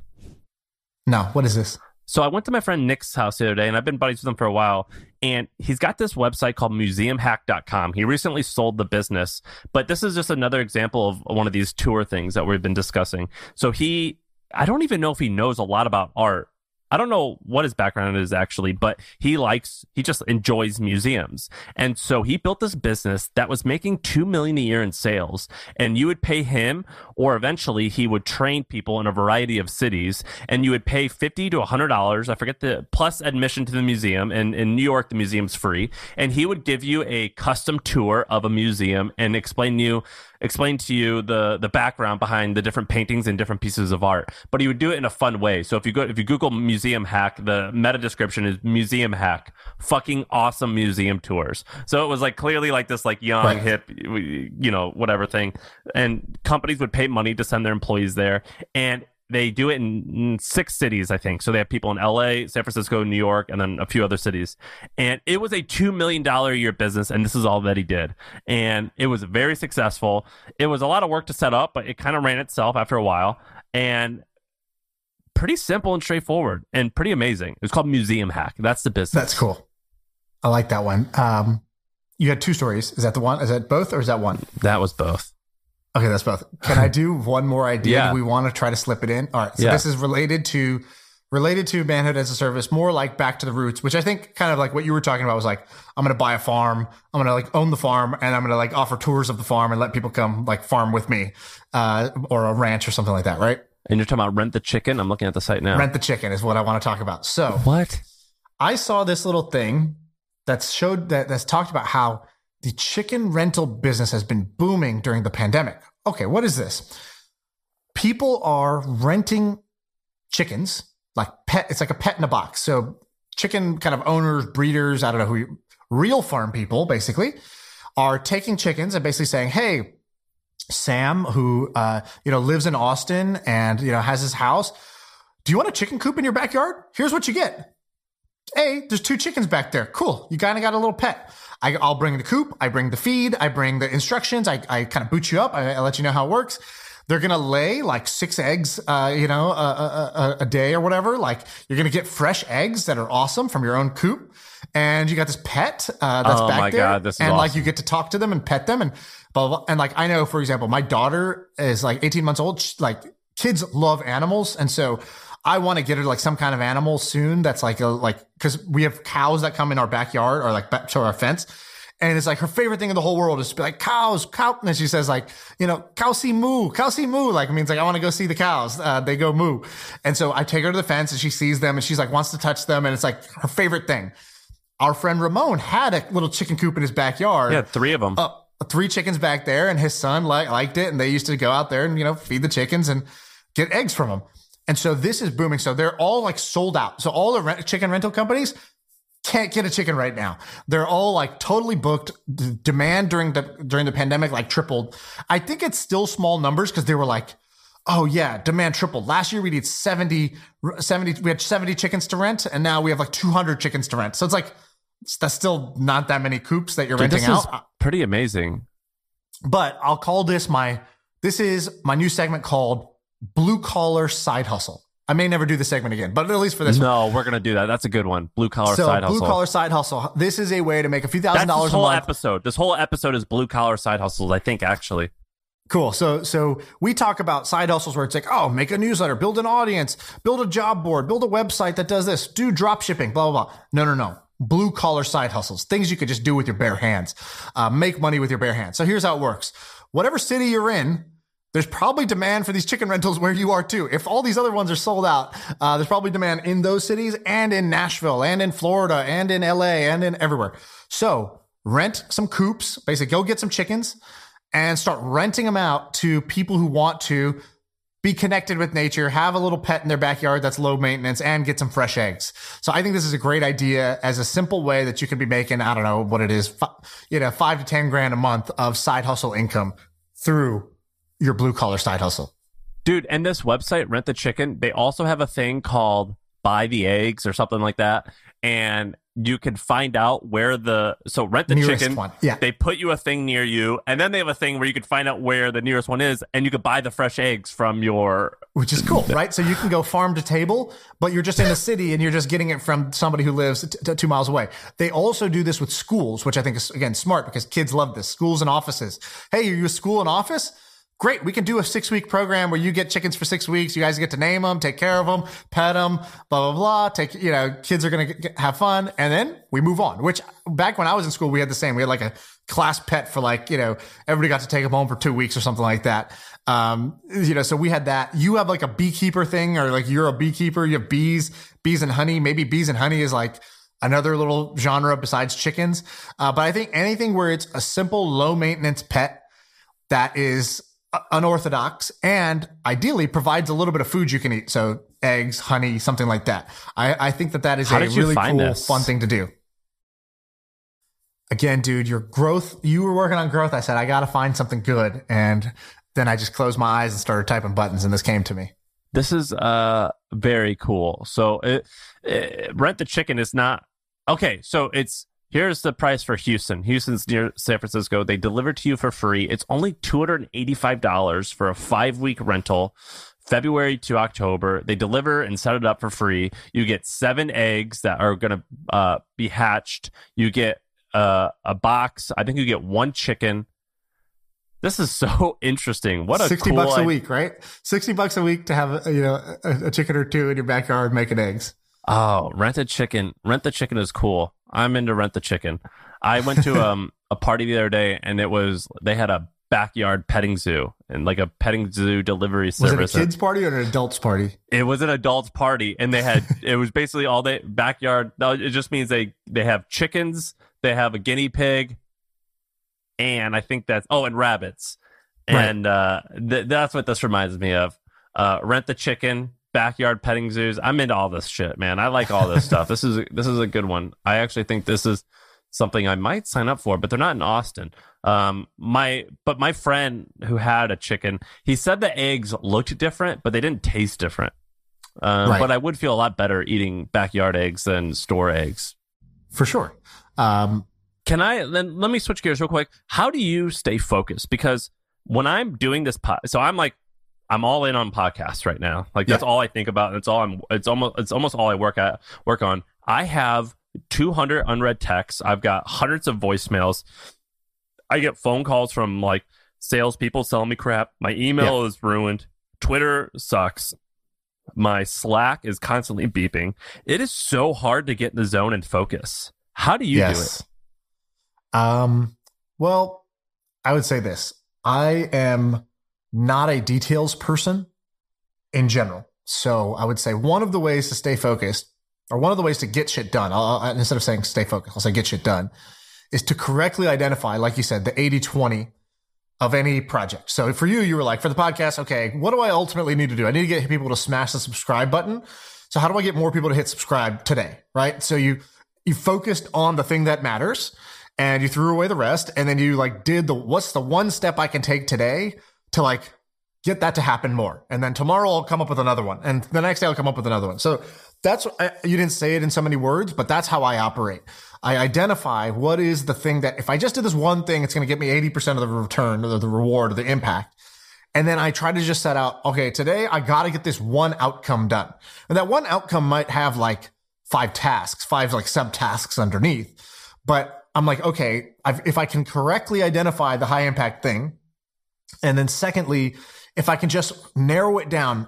No, what is this? So I went to my friend Nick's house the other day, and I've been buddies with him for a while, and he's got this website called museum hack dot com. He recently sold the business, but this is just another example of one of these tour things that we've been discussing. So he, I don't even know if he knows a lot about art. I don't know what his background is actually, but he likes, he just enjoys museums. And so he built this business that was making two million dollars a year in sales. And you would pay him, or eventually he would train people in a variety of cities, and you would pay fifty to one hundred dollars. I forget the plus admission to the museum. And in New York, the museum's free. And he would give you a custom tour of a museum and explain you, explain to you the, the background behind the different paintings and different pieces of art. But he would do it in a fun way. So if you go, if you Google Museum Hack, the meta description is Museum Hack, fucking awesome museum tours. So it was like clearly like this like young, Right. hip, you know, whatever thing. And companies would pay money to send their employees there. And they do it in, in six cities, I think. So they have people in L A, San Francisco, New York, and then a few other cities. And it was a two million dollars a year business, and this is all that he did. And it was very successful. It was a lot of work to set up, but it kind of ran itself after a while. And pretty simple and straightforward and pretty amazing. It was called Museum Hack. That's the business. That's cool. I like that one. Um, you had two stories. Is that the one? Is that both, or is that one? That was both. Okay, that's both. Can I do one more idea? Yeah. Do we want to try to slip it in? All right. So Yeah. this is related to related to manhood as a service, more like back to the roots, which I think kind of like what you were talking about was like, I'm going to buy a farm. I'm going to like own the farm, and I'm going to like offer tours of the farm and let people come like farm with me, uh, or a ranch or something like that. Right. And you're talking about Rent the Chicken? I'm looking at the site now. Rent the Chicken is what I want to talk about. So What? I saw this little thing that's showed that that's talked about how the chicken rental business has been booming during the pandemic. Okay, what is this? People are renting chickens, like pet. It's like a pet in a box. So chicken kind of owners, breeders, I don't know who, you, real farm people basically are taking chickens and basically saying, hey, Sam, who, uh, you know, lives in Austin and, you know, has his house. Do you want a chicken coop in your backyard? Here's what you get. Hey, there's two chickens back there. Cool. You kind of got a little pet. I, I'll bring the coop. I bring the feed. I bring the instructions. I, I kind of boot you up. I, I let you know how it works. They're going to lay like six eggs, uh, you know, a, a, a, a day or whatever. Like you're going to get fresh eggs that are awesome from your own coop. And you got this pet, uh, that's oh back my there. God, this is and awesome. like you get to talk to them and pet them and blah, blah, blah. And like, I know, for example, my daughter is like eighteen months old. She, like kids love animals. And so I want to get her like some kind of animal soon. That's like a, like, cause we have cows that come in our backyard or like back to our fence. And it's like her favorite thing in the whole world is to be like cows, cow. And she says like, you know, cow see moo, cow see moo. Like it means like, I want to go see the cows. Uh, they go moo. And so I take her to the fence and she sees them and she's like, wants to touch them. And it's like her favorite thing. Our friend Ramon had a little chicken coop in his backyard. Yeah, three of them. Uh, three chickens back there, and his son li- liked it, and they used to go out there and, you know, feed the chickens and get eggs from them. And so this is booming. So they're all like sold out. So all the rent- chicken rental companies can't get a chicken right now. They're all like totally booked. The demand during the during the pandemic like tripled. I think it's still small numbers because they were like, oh yeah, demand tripled. Last year we did seventy, seventy, we had seventy chickens to rent, and now we have like two hundred chickens to rent. So it's like, that's still not that many coops that you're Dude, renting this out. Is pretty amazing. But I'll call this my, this is my new segment called Blue Collar Side Hustle. I may never do the segment again, but at least for this no, one. we're going to do that. That's a good one. Blue collar So side hustle. Blue Collar Side Hustle. This is a way to make a few thousand That's dollars this a whole month. episode. This whole episode is blue collar side hustles, I think, actually. Cool. So, so we talk about side hustles where it's like, oh, make a newsletter, build an audience, build a job board, build a website that does this, do drop shipping, blah, blah, blah. No, no, no. Blue collar side hustles, things you could just do with your bare hands, uh, make money with your bare hands. So here's how it works. Whatever city you're in, there's probably demand for these chicken rentals where you are too. If all these other ones are sold out, uh, there's probably demand in those cities and in Nashville and in Florida and in L A and in everywhere. So rent some coops, basically go get some chickens and start renting them out to people who want to be connected with nature, have a little pet in their backyard that's low maintenance, and get some fresh eggs. So I think this is a great idea as a simple way that you can be making, I don't know what it is, you know, five to ten grand a month of side hustle income through your blue collar side hustle. Dude, and this website, Rent the Chicken, they also have a thing called Buy the Eggs or something like that. And you can find out where the, so Rent the Nearest Chicken, one. Yeah. They put you a thing near you, and then they have a thing where you can find out where the nearest one is, and you could buy the fresh eggs from your... Which is cool, right? So you can go farm to table, but you're just in a city and you're just getting it from somebody who lives t- t- two miles away. They also do this with schools, which I think is, again, smart because kids love this. Schools and offices. Hey, are you a school and office? Great. We can do a six week program where you get chickens for six weeks. You guys get to name them, take care of them, pet them, blah, blah, blah. Take, you know, kids are going to have fun. And then we move on, which back when I was in school, we had the same. We had like a class pet for like, you know, everybody got to take them home for two weeks or something like that. Um, you know, so we had that. You have like a beekeeper thing, or like you're a beekeeper, you have bees, bees and honey. Maybe bees and honey is like another little genre besides chickens. Uh, but I think anything where it's a simple, low maintenance pet that is unorthodox and ideally provides a little bit of food you can eat. So eggs, honey, something like that. I, I think that that is How a did you really find cool, this? fun thing to do. Again, dude, your growth, you were working on growth. I said, I got to find something good. And then I just closed my eyes and started typing buttons and this came to me. This is uh very cool. So it, it, Rent the Chicken is not... Okay, so it's... Here's the price for Houston. Houston's near San Francisco. They deliver to you for free. It's only two hundred eighty-five dollars for a five-week rental, February to October. They deliver and set it up for free. You get seven eggs that are going to uh, be hatched. You get uh, a box. I think you get one chicken. This is so interesting. What a sixty cool bucks a idea. week, right? sixty bucks a week to have, a, you know, a, a chicken or two in your backyard making eggs. Oh, Rent a Chicken. Rent the Chicken is cool. I'm into Rent the Chicken. I went to um a party the other day, and it was they had a backyard petting zoo and like a petting zoo delivery Was service. it a kids party or an adults party? It was an adults party, and they had it was basically all day backyard. No, it just means they they have chickens, they have a guinea pig, and I think that's oh, and rabbits. And right. uh, th- that's what this reminds me of. Uh, rent the chicken, backyard petting zoos. I'm into all this shit, man. I like all this stuff. This is a, this is a good one. I actually think this is something I might sign up for, but they're not in Austin. Um, my but my friend who had a chicken, he said the eggs looked different, but they didn't taste different. Um, right. But I would feel a lot better eating backyard eggs than store eggs, for sure. Um, Can I then let me switch gears real quick? How do you stay focused? Because when I'm doing this, po- so I'm like, I'm all in on podcasts right now. Like that's yeah. all I think about. It's all I'm. It's almost. It's almost all I work at. Work on. I have two hundred unread texts. I've got hundreds of voicemails. I get phone calls from like salespeople selling me crap. My email yeah. is ruined. Twitter sucks. My Slack is constantly beeping. It is so hard to get in the zone and focus. How do you yes. do it? Um. Well, I would say this. I am not a details person in general. So I would say one of the ways to stay focused, or one of the ways to get shit done, I'll, I'll, instead of saying stay focused, I'll say get shit done, is to correctly identify, like you said, the eighty twenty of any project. So for you, you were like, for the podcast, okay, what do I ultimately need to do? I need to get people to smash the subscribe button. So how do I get more people to hit subscribe today, right? So you you focused on the thing that matters, and you threw away the rest, and then you like did the, what's the one step I can take today to like get that to happen more. And then tomorrow I'll come up with another one. And the next day I'll come up with another one. So that's, you didn't say it in so many words, but that's how I operate. I identify what is the thing that if I just did this one thing, it's going to get me eighty percent of the return or the reward or the impact. And then I try to just set out, okay, today I got to get this one outcome done. And that one outcome might have like five tasks, five like subtasks underneath. But I'm like, okay, I've, if I can correctly identify the high impact thing, and then secondly, if I can just narrow it down,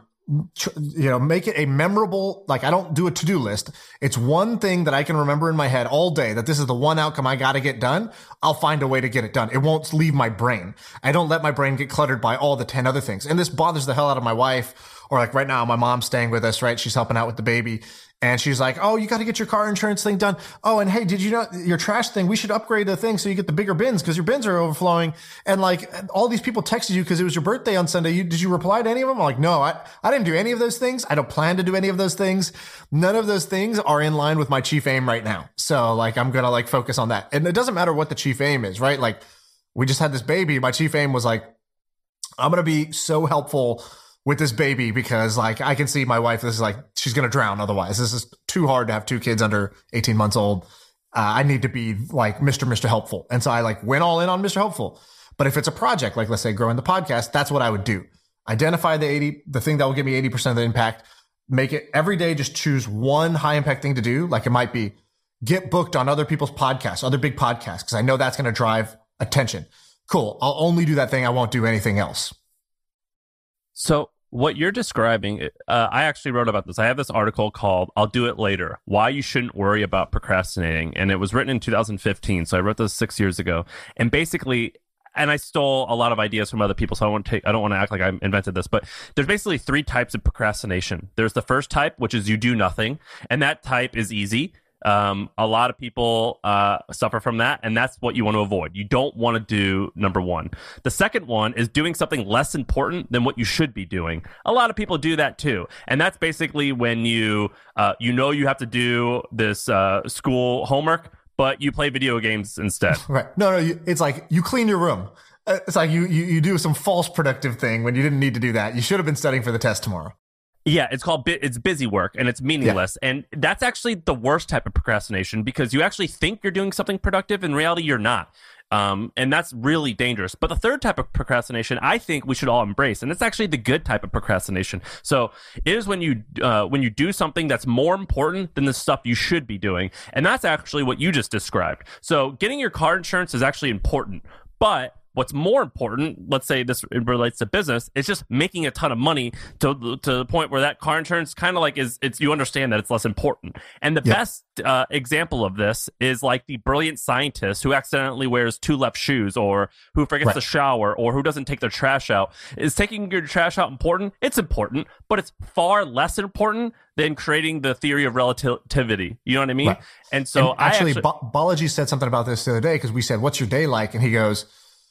you know, make it a memorable, like I don't do a to-do list. It's one thing that I can remember in my head all day that this is the one outcome I got to get done. I'll find a way to get it done. It won't leave my brain. I don't let my brain get cluttered by all the ten other things. And this bothers the hell out of my wife. Or like right now, my mom's staying with us, right? She's helping out with the baby. And she's like, oh, you got to get your car insurance thing done. Oh, and hey, did you know your trash thing? We should upgrade the thing so you get the bigger bins because your bins are overflowing. And like all these people texted you because it was your birthday on Sunday. You, did you reply to any of them? I'm like, no, I, I didn't do any of those things. I don't plan to do any of those things. None of those things are in line with my chief aim right now. So like, I'm going to like focus on that. And it doesn't matter what the chief aim is, right? Like we just had this baby. My chief aim was like, I'm going to be so helpful with this baby because like I can see my wife, this is like, she's going to drown otherwise. This is too hard to have two kids under eighteen months old. Uh, I need to be like Mister Mister Helpful. And so I like went all in on Mister Helpful. But if it's a project, like let's say growing the podcast, that's what I would do. Identify the eighty, the thing that will give me eighty percent of the impact, make it every day, just choose one high impact thing to do. Like it might be get booked on other people's podcasts, other big podcasts, because I know that's going to drive attention. Cool. I'll only do that thing. I won't do anything else. So what you're describing, uh, I actually wrote about this. I have this article called I'll Do It Later, Why You Shouldn't Worry About Procrastinating. And it was written in two thousand fifteen. So I wrote this six years ago. And basically, and I stole a lot of ideas from other people. So I won't take, I don't want to act like I invented this, but there's basically three types of procrastination. There's the first type, which is you do nothing. And that type is easy. Um, a lot of people uh, suffer from that, and that's what you want to avoid. You don't want to do number one. The second one is doing something less important than what you should be doing. A lot of people do that too, and that's basically when you uh, you know you have to do this uh, school homework, but you play video games instead. Right? No, no. You, it's like you clean your room. It's like you, you you do some false productive thing when you didn't need to do that. You should have been studying for the test tomorrow. Yeah, it's called it's busy work and it's meaningless. Yeah. And that's actually the worst type of procrastination because you actually think you're doing something productive. In reality, you're not. Um, and that's really dangerous. But the third type of procrastination, I think we should all embrace. And it's actually the good type of procrastination. So it is when you uh, when you do something that's more important than the stuff you should be doing. And that's actually what you just described. So getting your car insurance is actually important. But what's more important, let's say this relates to business, is just making a ton of money to to the point where that car insurance kind of like is, it's, you understand that it's less important. And the Yeah. best uh, example of this is like the brilliant scientist who accidentally wears two left shoes, or who forgets Right. to shower, or who doesn't take their trash out. Is taking your trash out important? It's important, but it's far less important than creating the theory of relativity. You know what I mean? Right. And so And I actually, actually, Ba- Balaji said something about this the other day because we said, "What's your day like?" And he goes,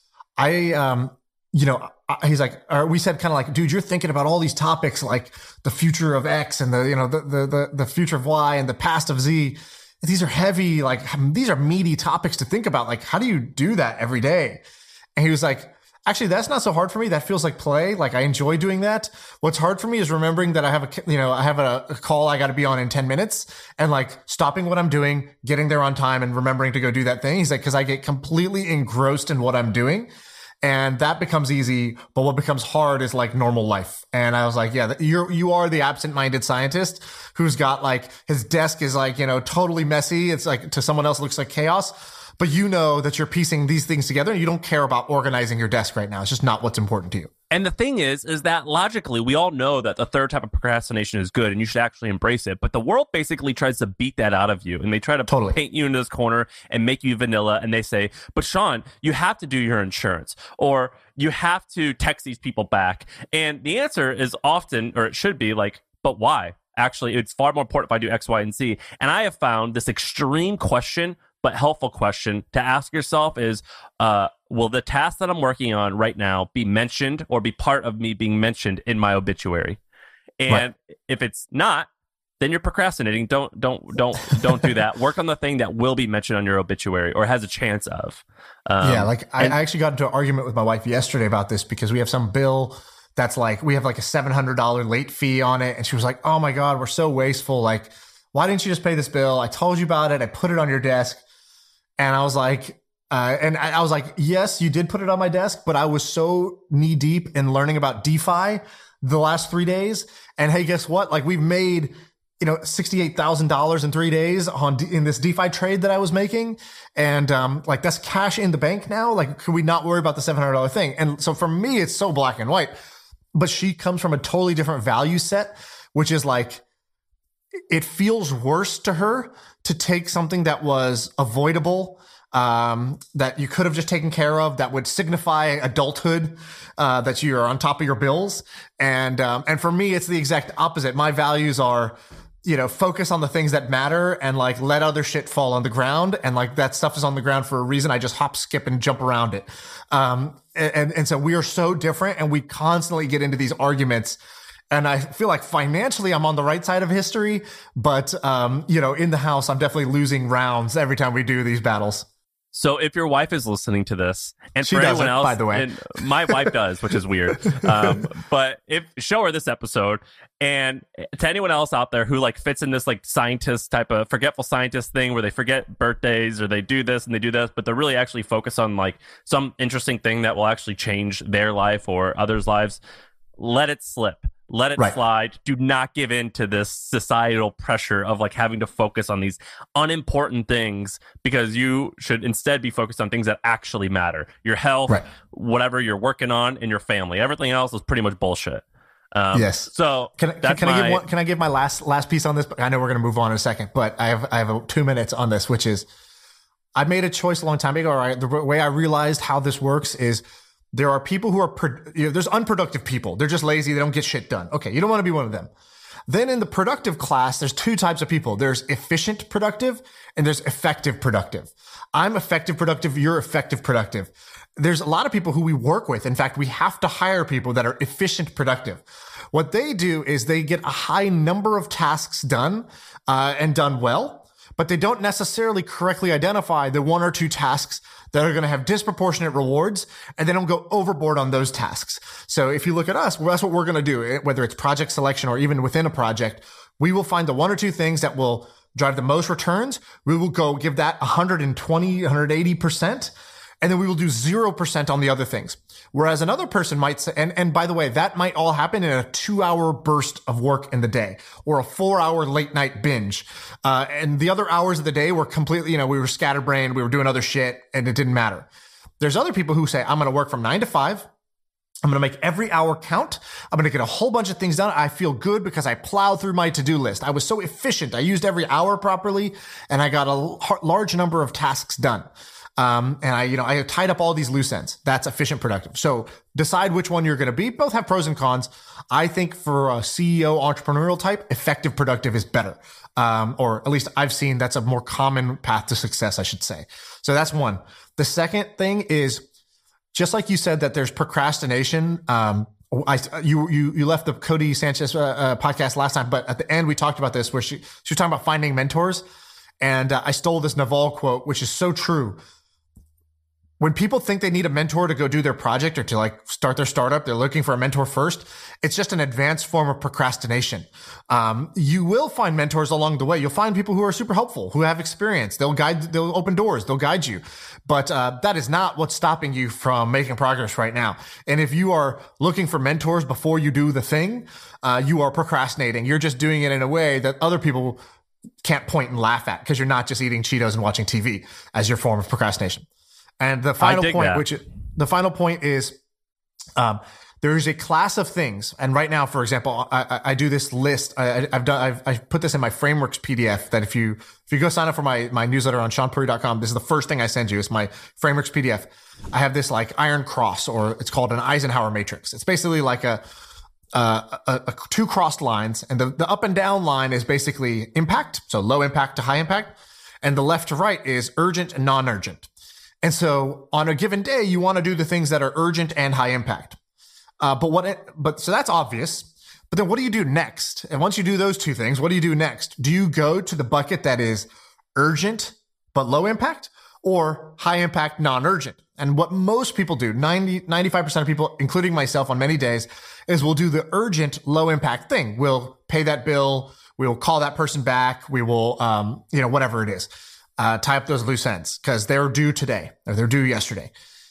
"I, um, you know," I, he's like, or we said, kind of like, "Dude, you're thinking about all these topics like the future of X and the, you know, the the the, the future of Y and the past of Z. These are heavy, like these are meaty topics to think about. Like, how do you do that every day?" And he was like, "Actually, that's not so hard for me. That feels like play. Like I enjoy doing that. What's hard for me is remembering that I have a, you know, I have a, a call I got to be on in ten minutes and like stopping what I'm doing, getting there on time and remembering to go do that thing." He's like, "Cause I get completely engrossed in what I'm doing and that becomes easy. But what becomes hard is like normal life." And I was like, yeah, you're, you are the absent-minded scientist who's got like his desk is like, you know, totally messy. It's like to someone else it looks like chaos. But you know that you're piecing these things together and you don't care about organizing your desk right now. It's just not what's important to you. and the thing is, is that logically, we all know that the third type of procrastination is good and you should actually embrace it. But the world basically tries to beat that out of you. And they try to Totally. paint you into this corner and make you vanilla. And they say, but Sean, you have to do your insurance, or you have to text these people back. And the answer is often, or it should be like, but why? Actually, it's far more important if I do X, Y, and Z. And I have found this extreme question, but helpful question to ask yourself is, uh, will the task that I'm working on right now be mentioned or be part of me being mentioned in my obituary? And right. if it's not, then you're procrastinating. Don't, don't, don't, don't do that. Work on the thing that will be mentioned on your obituary or has a chance of. Um, yeah, like I, and- I actually got into an argument with my wife yesterday about this because we have some bill that's like, we have like a seven hundred dollars late fee on it. And she was like, oh my God, we're so wasteful. Like, why didn't you just pay this bill? I told you about it. I put it on your desk. And I was like, uh, and I, I was like, yes, you did put it on my desk, but I was so knee deep in learning about DeFi the last three days. And hey, guess what? Like we've made, you know, sixty-eight thousand dollars in three days on D- in this DeFi trade that I was making. And, um, like that's cash in the bank now. Like, could we not worry about the seven hundred dollars thing? And so for me, it's so black and white, but she comes from a totally different value set, which is like, it feels worse to her to take something that was avoidable, um, that you could have just taken care of, that would signify adulthood, uh, that you're on top of your bills. And, um, and for me, it's the exact opposite. My values are, you know, focus on the things that matter and like let other shit fall on the ground. And like that stuff is on the ground for a reason. I just hop, skip and jump around it. Um, and, and so we are so different and we constantly get into these arguments. And I feel like financially I'm on the right side of history, but, um, you know, in the house, I'm definitely losing rounds every time we do these battles. So if your wife is listening to this, and She for doesn't, anyone else, by the way. and my wife does, which is weird. Um, but if show her this episode, and to anyone else out there who like fits in this like scientist type of forgetful scientist thing where they forget birthdays or they do this and they do this, but they're really actually focused on like some interesting thing that will actually change their life or others' lives, let it slip. Let it Right. slide. Do not give in to this societal pressure of like having to focus on these unimportant things, because you should instead be focused on things that actually matter. Your health, Right. whatever you're working on, and your family. Everything else is pretty much bullshit. Um, Yes. So Can, I- can, that's can I my- give one, can I give my last, last piece on this? I know we're going to move on in a second, but I have, I have a, two minutes on this, which is I made a choice a long time ago. Right? The way I realized how this works is there are people who are, pro- you know, there's unproductive people. They're just lazy. They don't get shit done. Okay. You don't want to be one of them. Then in the productive class, there's two types of people. There's efficient productive and there's effective productive. I'm effective productive. You're effective productive. There's a lot of people who we work with. In fact, we have to hire people that are efficient productive. What they do is they get a high number of tasks done, uh, and done well, but they don't necessarily correctly identify the one or two tasks that are going to have disproportionate rewards, and they don't go overboard on those tasks. So if you look at us, well, that's what we're going to do, whether it's project selection or even within a project. We will find the one or two things that will drive the most returns. We will go give that one hundred twenty, one hundred eighty percent. And then we will do zero percent on the other things. Whereas another person might say, and, and by the way, that might all happen in a two hour burst of work in the day or a four hour late night binge. Uh, and the other hours of the day were completely, you know, we were scatterbrained, we were doing other shit and it didn't matter. There's other people who say, I'm going to work from nine to five. I'm going to make every hour count. I'm going to get a whole bunch of things done. I feel good because I plowed through my to-do list. I was so efficient. I used every hour properly and I got a large number of tasks done. Um, and I, you know, I tied up all these loose ends. That's efficient, productive. So decide which one you're going to be. Both have pros and cons. I think for a C E O entrepreneurial type, effective, productive is better. Um, or at least I've seen that's a more common path to success, I should say. So that's one. The second thing is, just like you said that there's procrastination. Um, I, you, you, you left the Cody Sanchez uh, uh, podcast last time, but at the end we talked about this where she, she was talking about finding mentors. And uh, I stole this Naval quote, which is so true. When people think they need a mentor to go do their project or to like start their startup, they're looking for a mentor first. It's just an advanced form of procrastination. Um, you will find mentors along the way. You'll find people who are super helpful, who have experience. They'll guide, they'll open doors, they'll guide you. But uh, that is not what's stopping you from making progress right now. And if you are looking for mentors before you do the thing, uh, you are procrastinating. You're just doing it in a way that other people can't point and laugh at because you're not just eating Cheetos and watching T V as your form of procrastination. And the final point, that. which the final point is, um, there is a class of things. And right now, for example, I, I, I do this list. I, I've done, I've, I put this in my frameworks P D F that if you, if you go sign up for my, my newsletter on sean puri dot com, this is the first thing I send you. It's my frameworks P D F. I have this like iron cross, or it's called an Eisenhower matrix. It's basically like a, uh, a, a two crossed lines, and the, the up and down line is basically impact. So low impact to high impact. And the left to right is urgent and non-urgent. And so on a given day, you want to do the things that are urgent and high impact. Uh, but what, it, but so that's obvious. But then what do you do next? And once you do those two things, what do you do next? Do you go to the bucket that is urgent, but low impact, or high impact, non-urgent? And what most people do, ninety, ninety-five percent of people, including myself on many days, is we'll do the urgent, low impact thing. We'll pay that bill. We'll call that person back. We will, um, you know, whatever it is. Uh, tie up those loose ends because they're due today or they're due yesterday.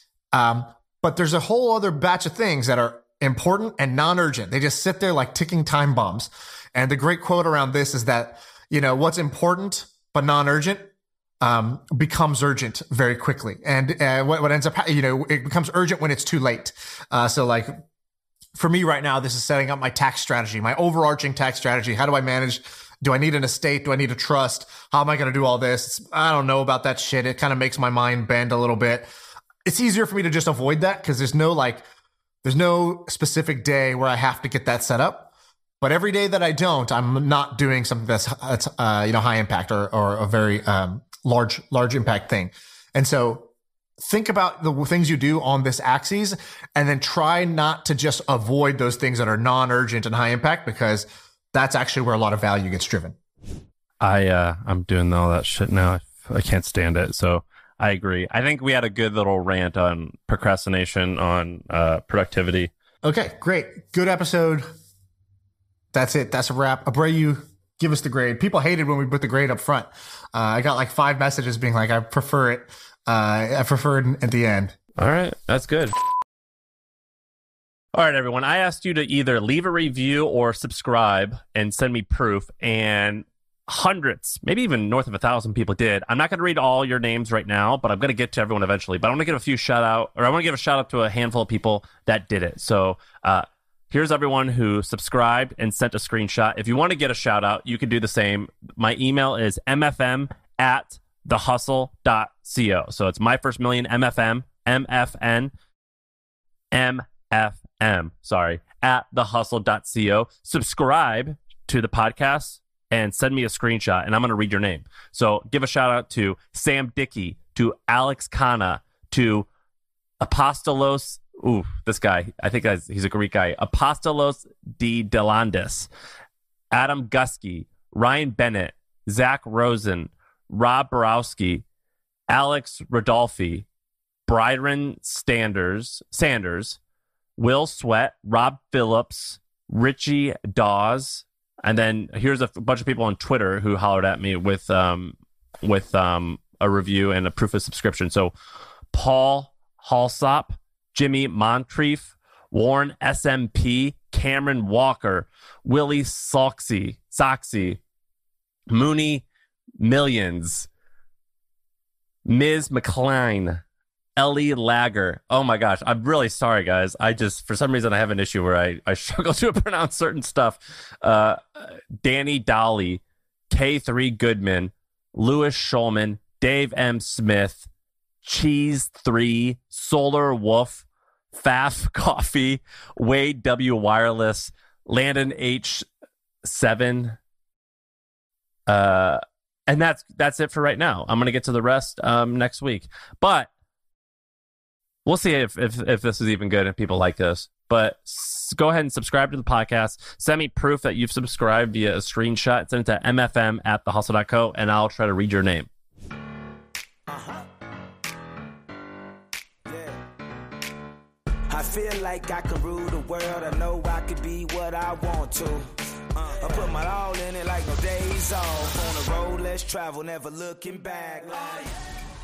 Um, but there's a whole other batch of things that are important and non-urgent. They just sit there like ticking time bombs. And the great quote around this is that, you know, what's important but non-urgent um, becomes urgent very quickly. And uh, what, what ends up, you know, it becomes urgent when it's too late. Uh, so like for me right now, this is setting up my tax strategy, my overarching tax strategy. How do I manage? Do I need an estate? Do I need a trust? How am I going to do all this? I don't know about that shit. It kind of makes my mind bend a little bit. It's easier for me to just avoid that because there's no like, there's no specific day where I have to get that set up. But every day that I don't, I'm not doing something that's, that's uh, you know, high impact or, or a very um, large, large impact thing. And so think about the things you do on this axis and then try not to just avoid those things that are non-urgent and high impact because that's actually where a lot of value gets driven. I, uh, I'm doing all that shit now. I, I can't stand it. So I agree. I think we had a good little rant on procrastination, on uh, productivity. Okay, great. Good episode. That's it. That's a wrap. Abreu, give us the grade. People hated when we put the grade up front. Uh, I got like five messages being like, I prefer it. Uh, I prefer it at the end. All right. That's good. All right, everyone. I asked you to either leave a review or subscribe and send me proof, and hundreds, maybe even north of a thousand people did. I'm not going to read all your names right now, but I'm going to get to everyone eventually. But I want to give a few shout out, or I want to give a shout out to a handful of people that did it. So uh, here's everyone who subscribed and sent a screenshot. If you want to get a shout out, you can do the same. My email is m f m at the hustle dot co. So it's my first million, M F M, M F N, M F M, sorry, at the hustle dot co. Subscribe to the podcast and send me a screenshot, and I'm going to read your name. So give a shout out to Sam Dickey, to Alex Kana, to Apostolos. Ooh, this guy, I think he's a Greek guy. Apostolos D. Delandis, Adam Gusky, Ryan Bennett, Zach Rosen, Rob Borowski, Alex Rodolfi, Byron Sanders, Sanders, Will Sweat, Rob Phillips, Richie Dawes, and then here's a bunch of people on Twitter who hollered at me with um with um a review and a proof of subscription. So Paul Halsop, Jimmy Moncrief, Warren S M P, Cameron Walker, Willie Soxy, Soxy, Mooney Millions, Miz McCline, Ellie Lager. Oh my gosh. I'm really sorry, guys. I just, for some reason, I have an issue where I, I struggle to pronounce certain stuff. Uh, Danny Dolly, K three Goodman, Louis Schulman, Dave M. Smith, Cheese three, Solar Wolf, Faf Coffee, Wade W. Wireless, Landon H seven. Uh, and that's that's it for right now. I'm going to get to the rest um, next week. But we'll see if, if if this is even good, if people like this. But s- go ahead and subscribe to the podcast. Send me proof that you've subscribed via a screenshot. Send it to m f m at the hustle dot co, and I'll try to read your name. Uh-huh. Yeah. I feel like I can rule the world. I know I could be what I want to. Uh, I put my all in it like no days off. On the road, let's travel, never looking back. Like